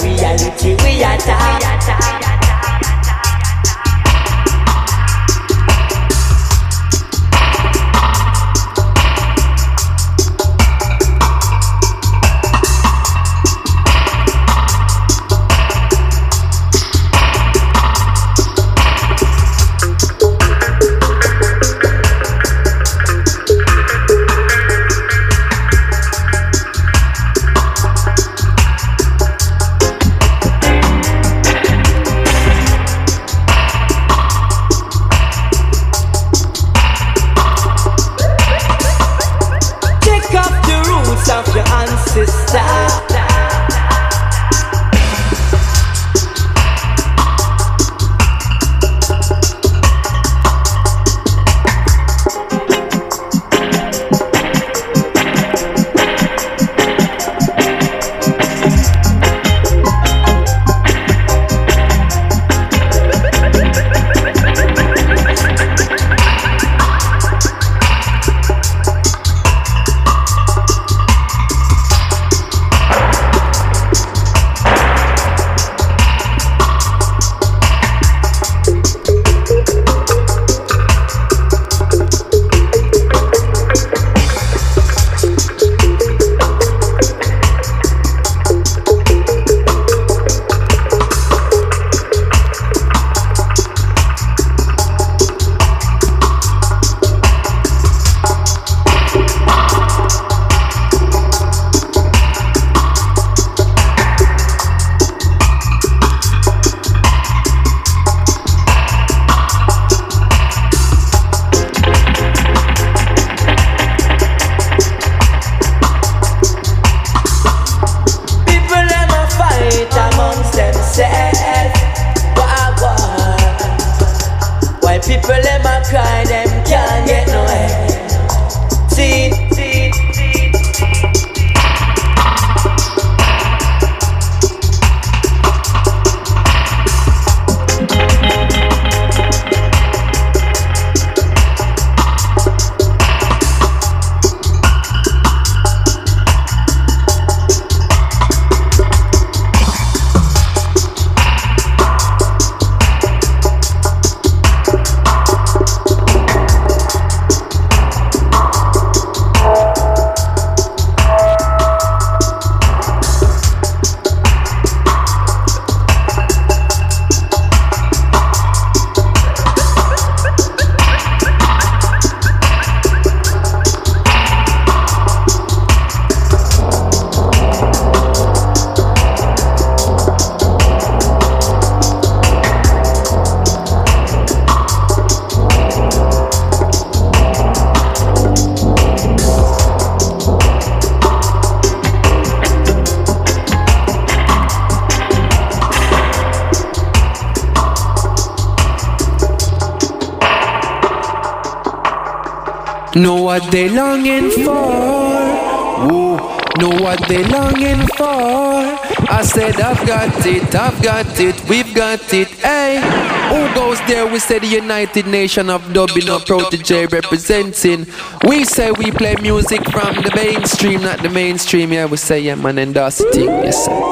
Know what they longing for. Woo. Know what they longing for. I said I've got it, we've got it, hey. Who goes there? We say the United Nation of Dubbing or Protege representing. We say we play music from the mainstream, not the mainstream. Yeah, we say yeah man, and that's the thing, yes sir.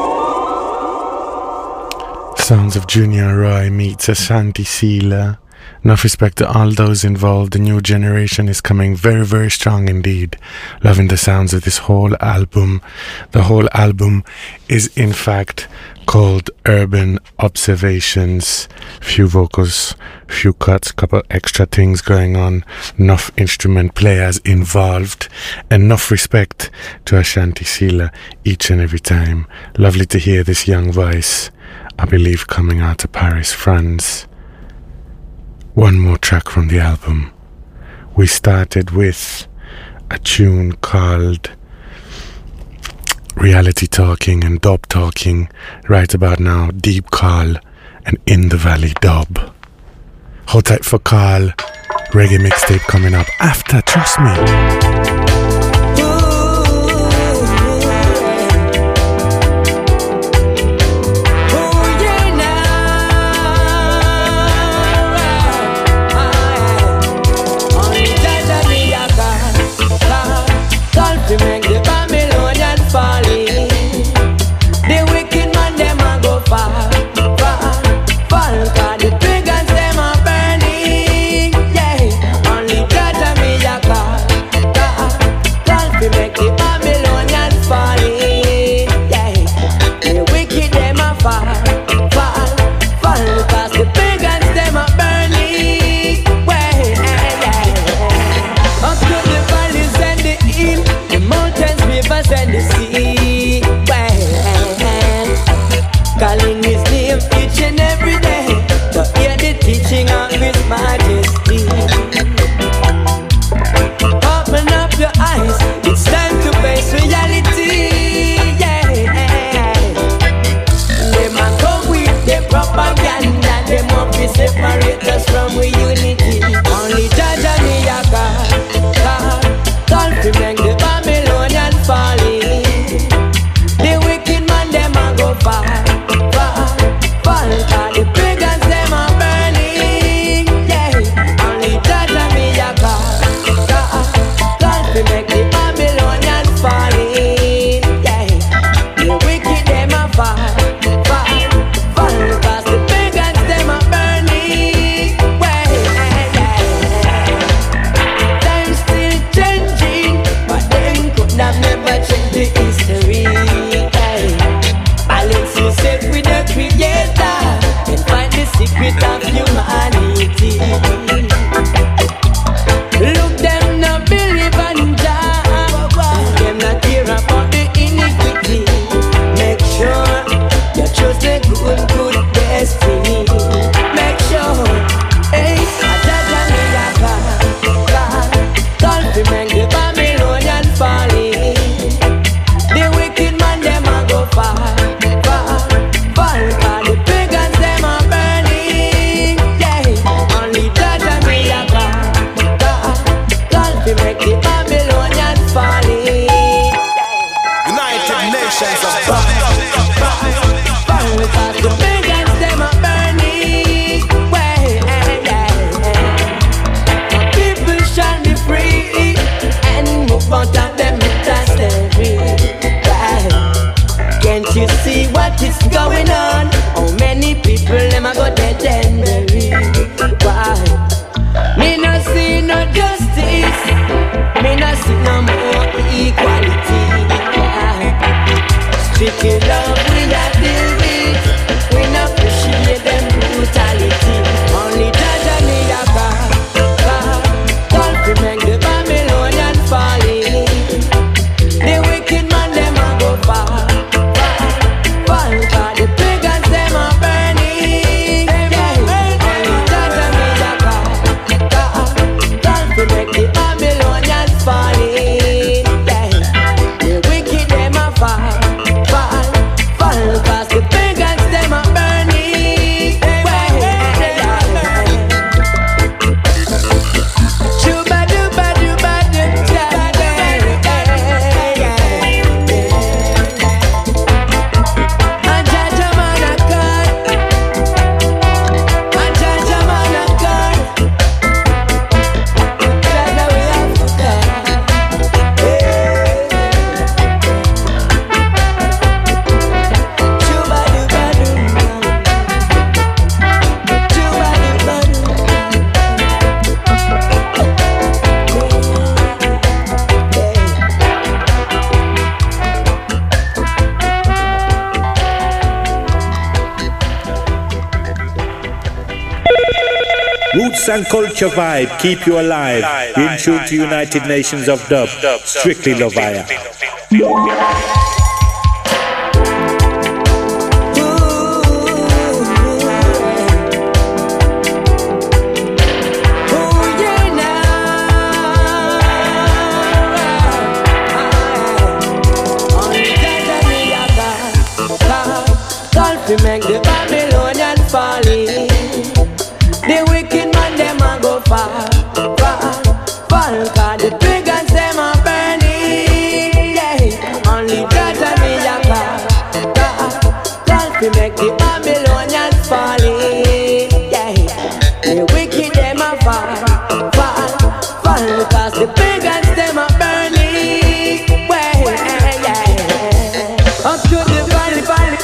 Sounds of Junior Roy meets Ashanti Seela. Enough respect to all those involved. The new generation is coming very, very strong indeed. Loving the sounds of this whole album. The whole album is in fact called Urban Observations. Few vocals, few cuts, couple extra things going on. Enough instrument players involved. Enough respect to Ashanti Seela each and every time. Lovely to hear this young voice, I believe coming out of Paris, France. One more track from the album. We started with a tune called Reality Talking and Dub Talking. Right about now, Deep Call and In the Valley Dub. Hold tight for Call. Reggae mixtape coming up after, trust me. To make the Babylonian falling, the wicked man them a go far, far, fall. 'Cause the pagans them a burning, yeah. Only God and me a call to make the Babylonian falling, yeah. The wicked them a fall, fall, fall. 'Cause the pagans them a burning, way, yeah. Up to the valleys and the hills, the mountains, rivers and the sea, well, calling his name each and every day to hear the teaching of his majesty. Open up your eyes, it's time to face reality, yeah. They might go with the propaganda, they must be separate us from we unity. Only Jah and me a call to make the Babylonian falling. The wicked man them a go far, far, fall. 'Cause the pagans them a burning, yeah. Only Jah and me a call to make the Babylonian falling, yeah. The wicked them a fall, fall, fall. 'Cause the pagans them a burning, well, yeah. Time still changing, but them could not never change the history, yeah. Balance yourself with the Creator and find the secret of humanity. Look, them not believe in Jah, them not care about the iniquity. Make sure you choose the good destiny. Make sure, hey, Jah and me a call to make the Babylonian falling. The wicked man them a go far, far, fall. 'Cause the pagans them a burning, yeah. Only Jah and me a call to make the Babylonian falling. United Nations of Fall. 'Cause the pagans them a burning, well, yeah. People shall be free and move out of them slavery. Can't you see what is going on? How many people them a go dead and buried? Why? Me no see no justice, me Roots and culture vibe, keep you alive. In tune to United Nations of Dub, strictly Lovaya. To make the Babylonian falling, the wicked man them a go fall. Cause the pagans them a burning. Yeah, only God and me a call to make the Babylonian falling. Yeah, the wicked them a fall. Cause the pagans them a burning. Well, yeah, up to the valley.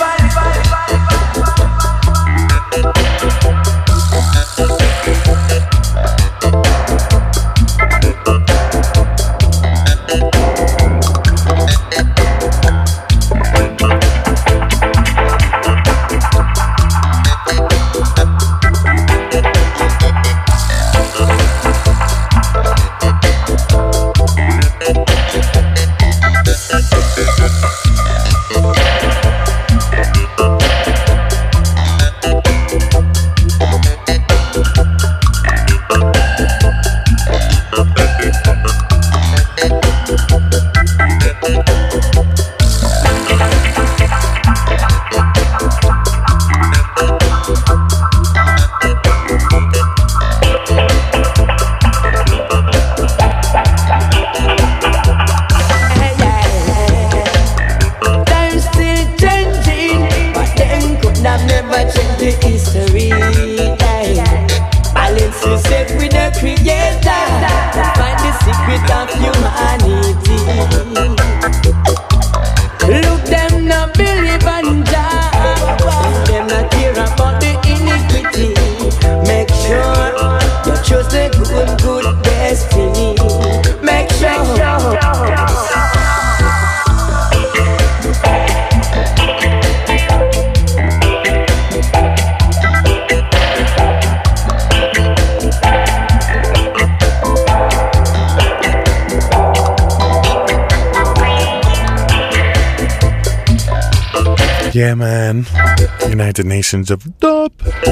Yeah, man. United Nations of Dub.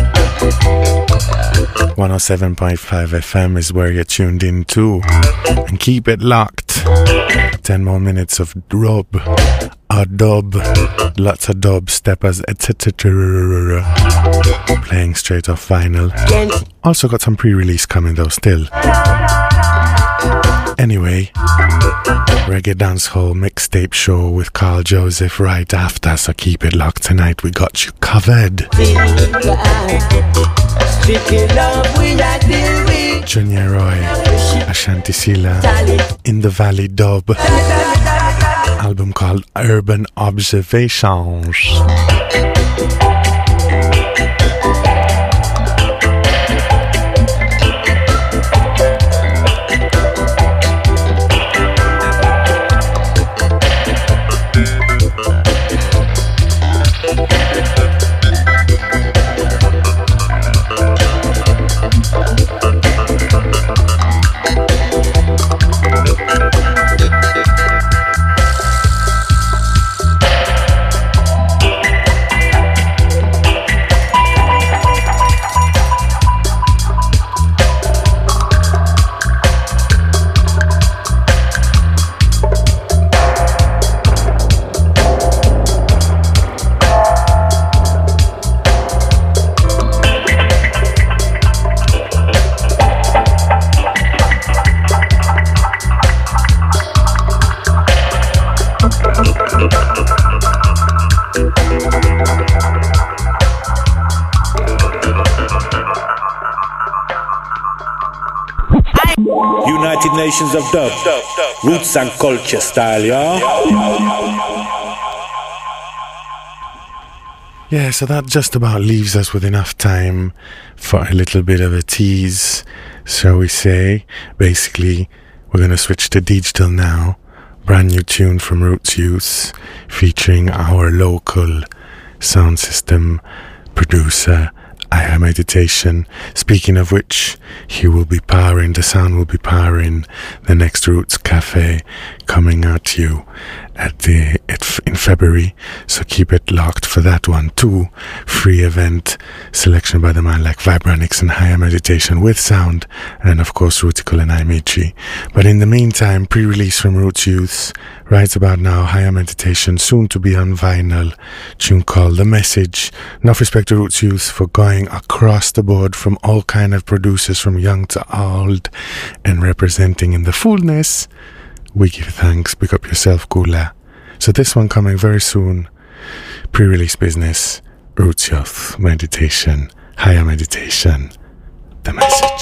107.5 FM is where you're tuned in to. And keep it locked. 10 more minutes of dub. A dub. Lots of dub, steppers, etc. Playing straight off vinyl. Also got some pre-release coming though still. Anyway, Reggae Dancehall Mixtape Show with Carl Joseph right after, so keep it locked tonight. We got you covered. Junior Roy, Ashanti Sila, In the Valley Dub. Album called Urban Observations. United Nations of Dub, Roots and Culture style, yeah? Yeah, so that just about leaves us with enough time for a little bit of a tease, shall we say. Basically, we're going to switch to digital now. Brand new tune from Roots Youth, featuring our local sound system producer, Higher Meditation. Speaking of which, he will be powering, the sound will be powering the next Roots Cafe coming out to you in February, so keep it locked for that one too. Free event selection by the man like Vibranix and Higher Meditation with sound, and of course Rootical and Imetri. But in the meantime, pre-release from Roots Youths right about now, Higher Meditation, soon to be on vinyl, tune called The Message. Enough respect to Roots Youths for going across the board from all kind of producers, from young to old, and representing in the fullness. We give thanks. Pick up yourself, Kula. So this one coming very soon. Pre-release business. Roots Youth Meditation. Higher Meditation. The Message.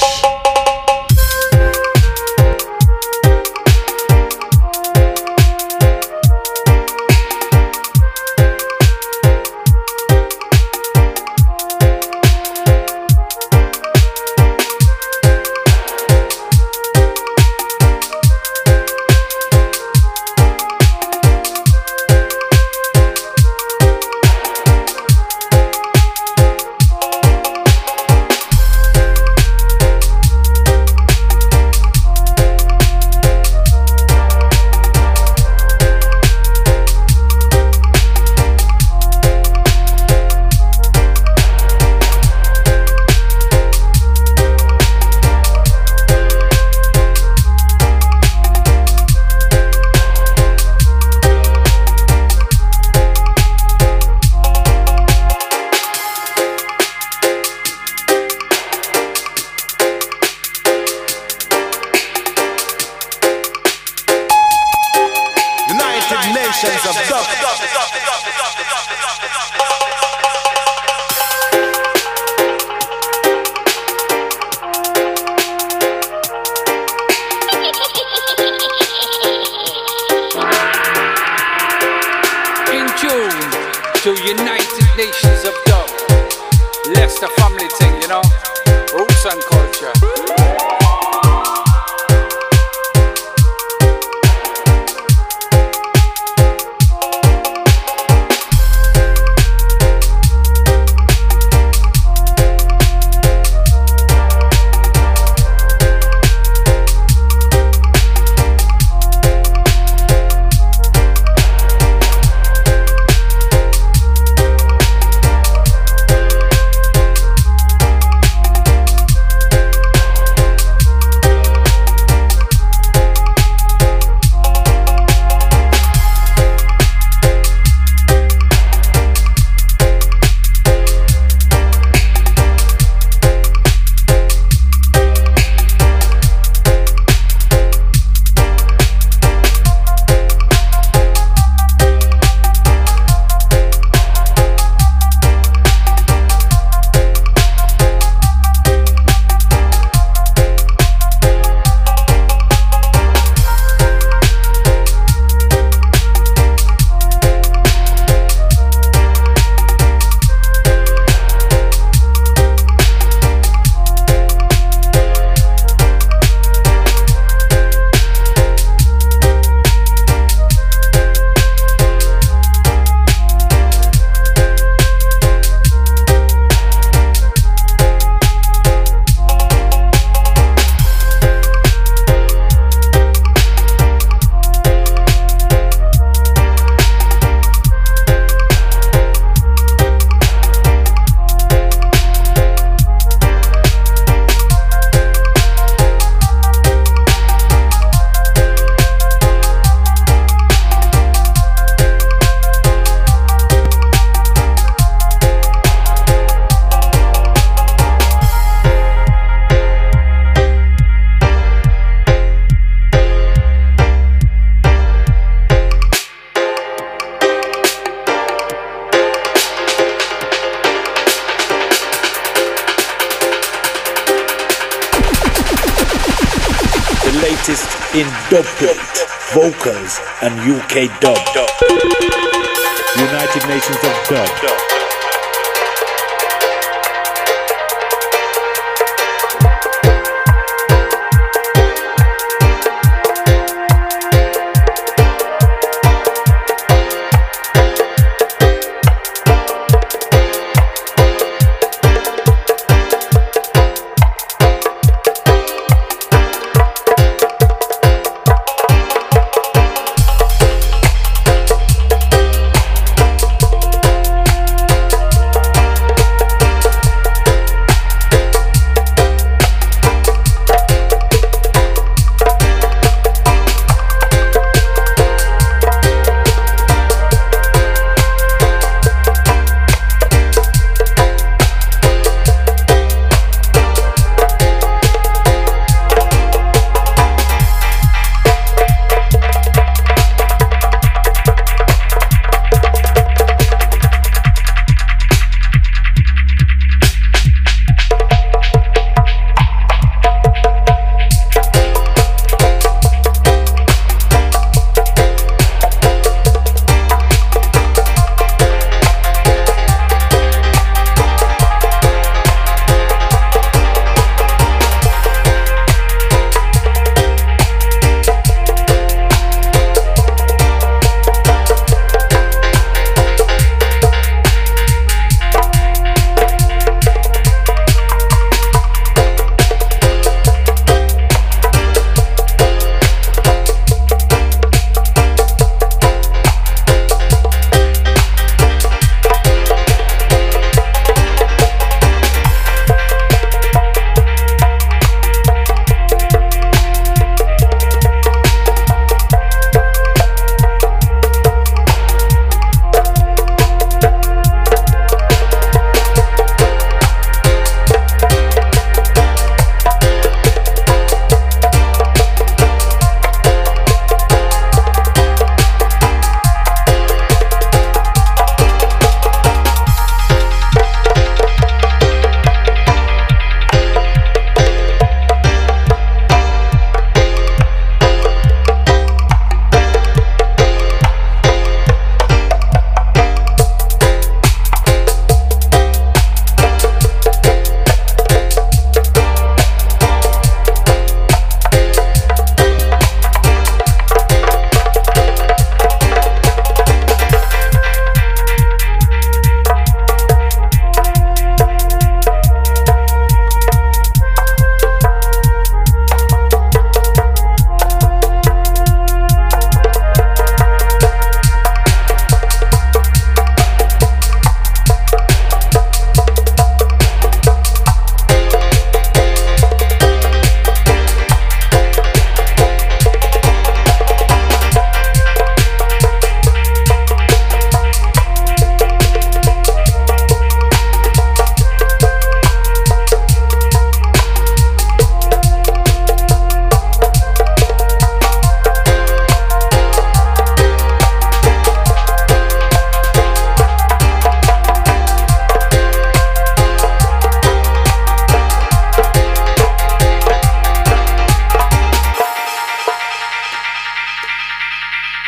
In dub plate, vocals and UK dub. United Nations of Dub.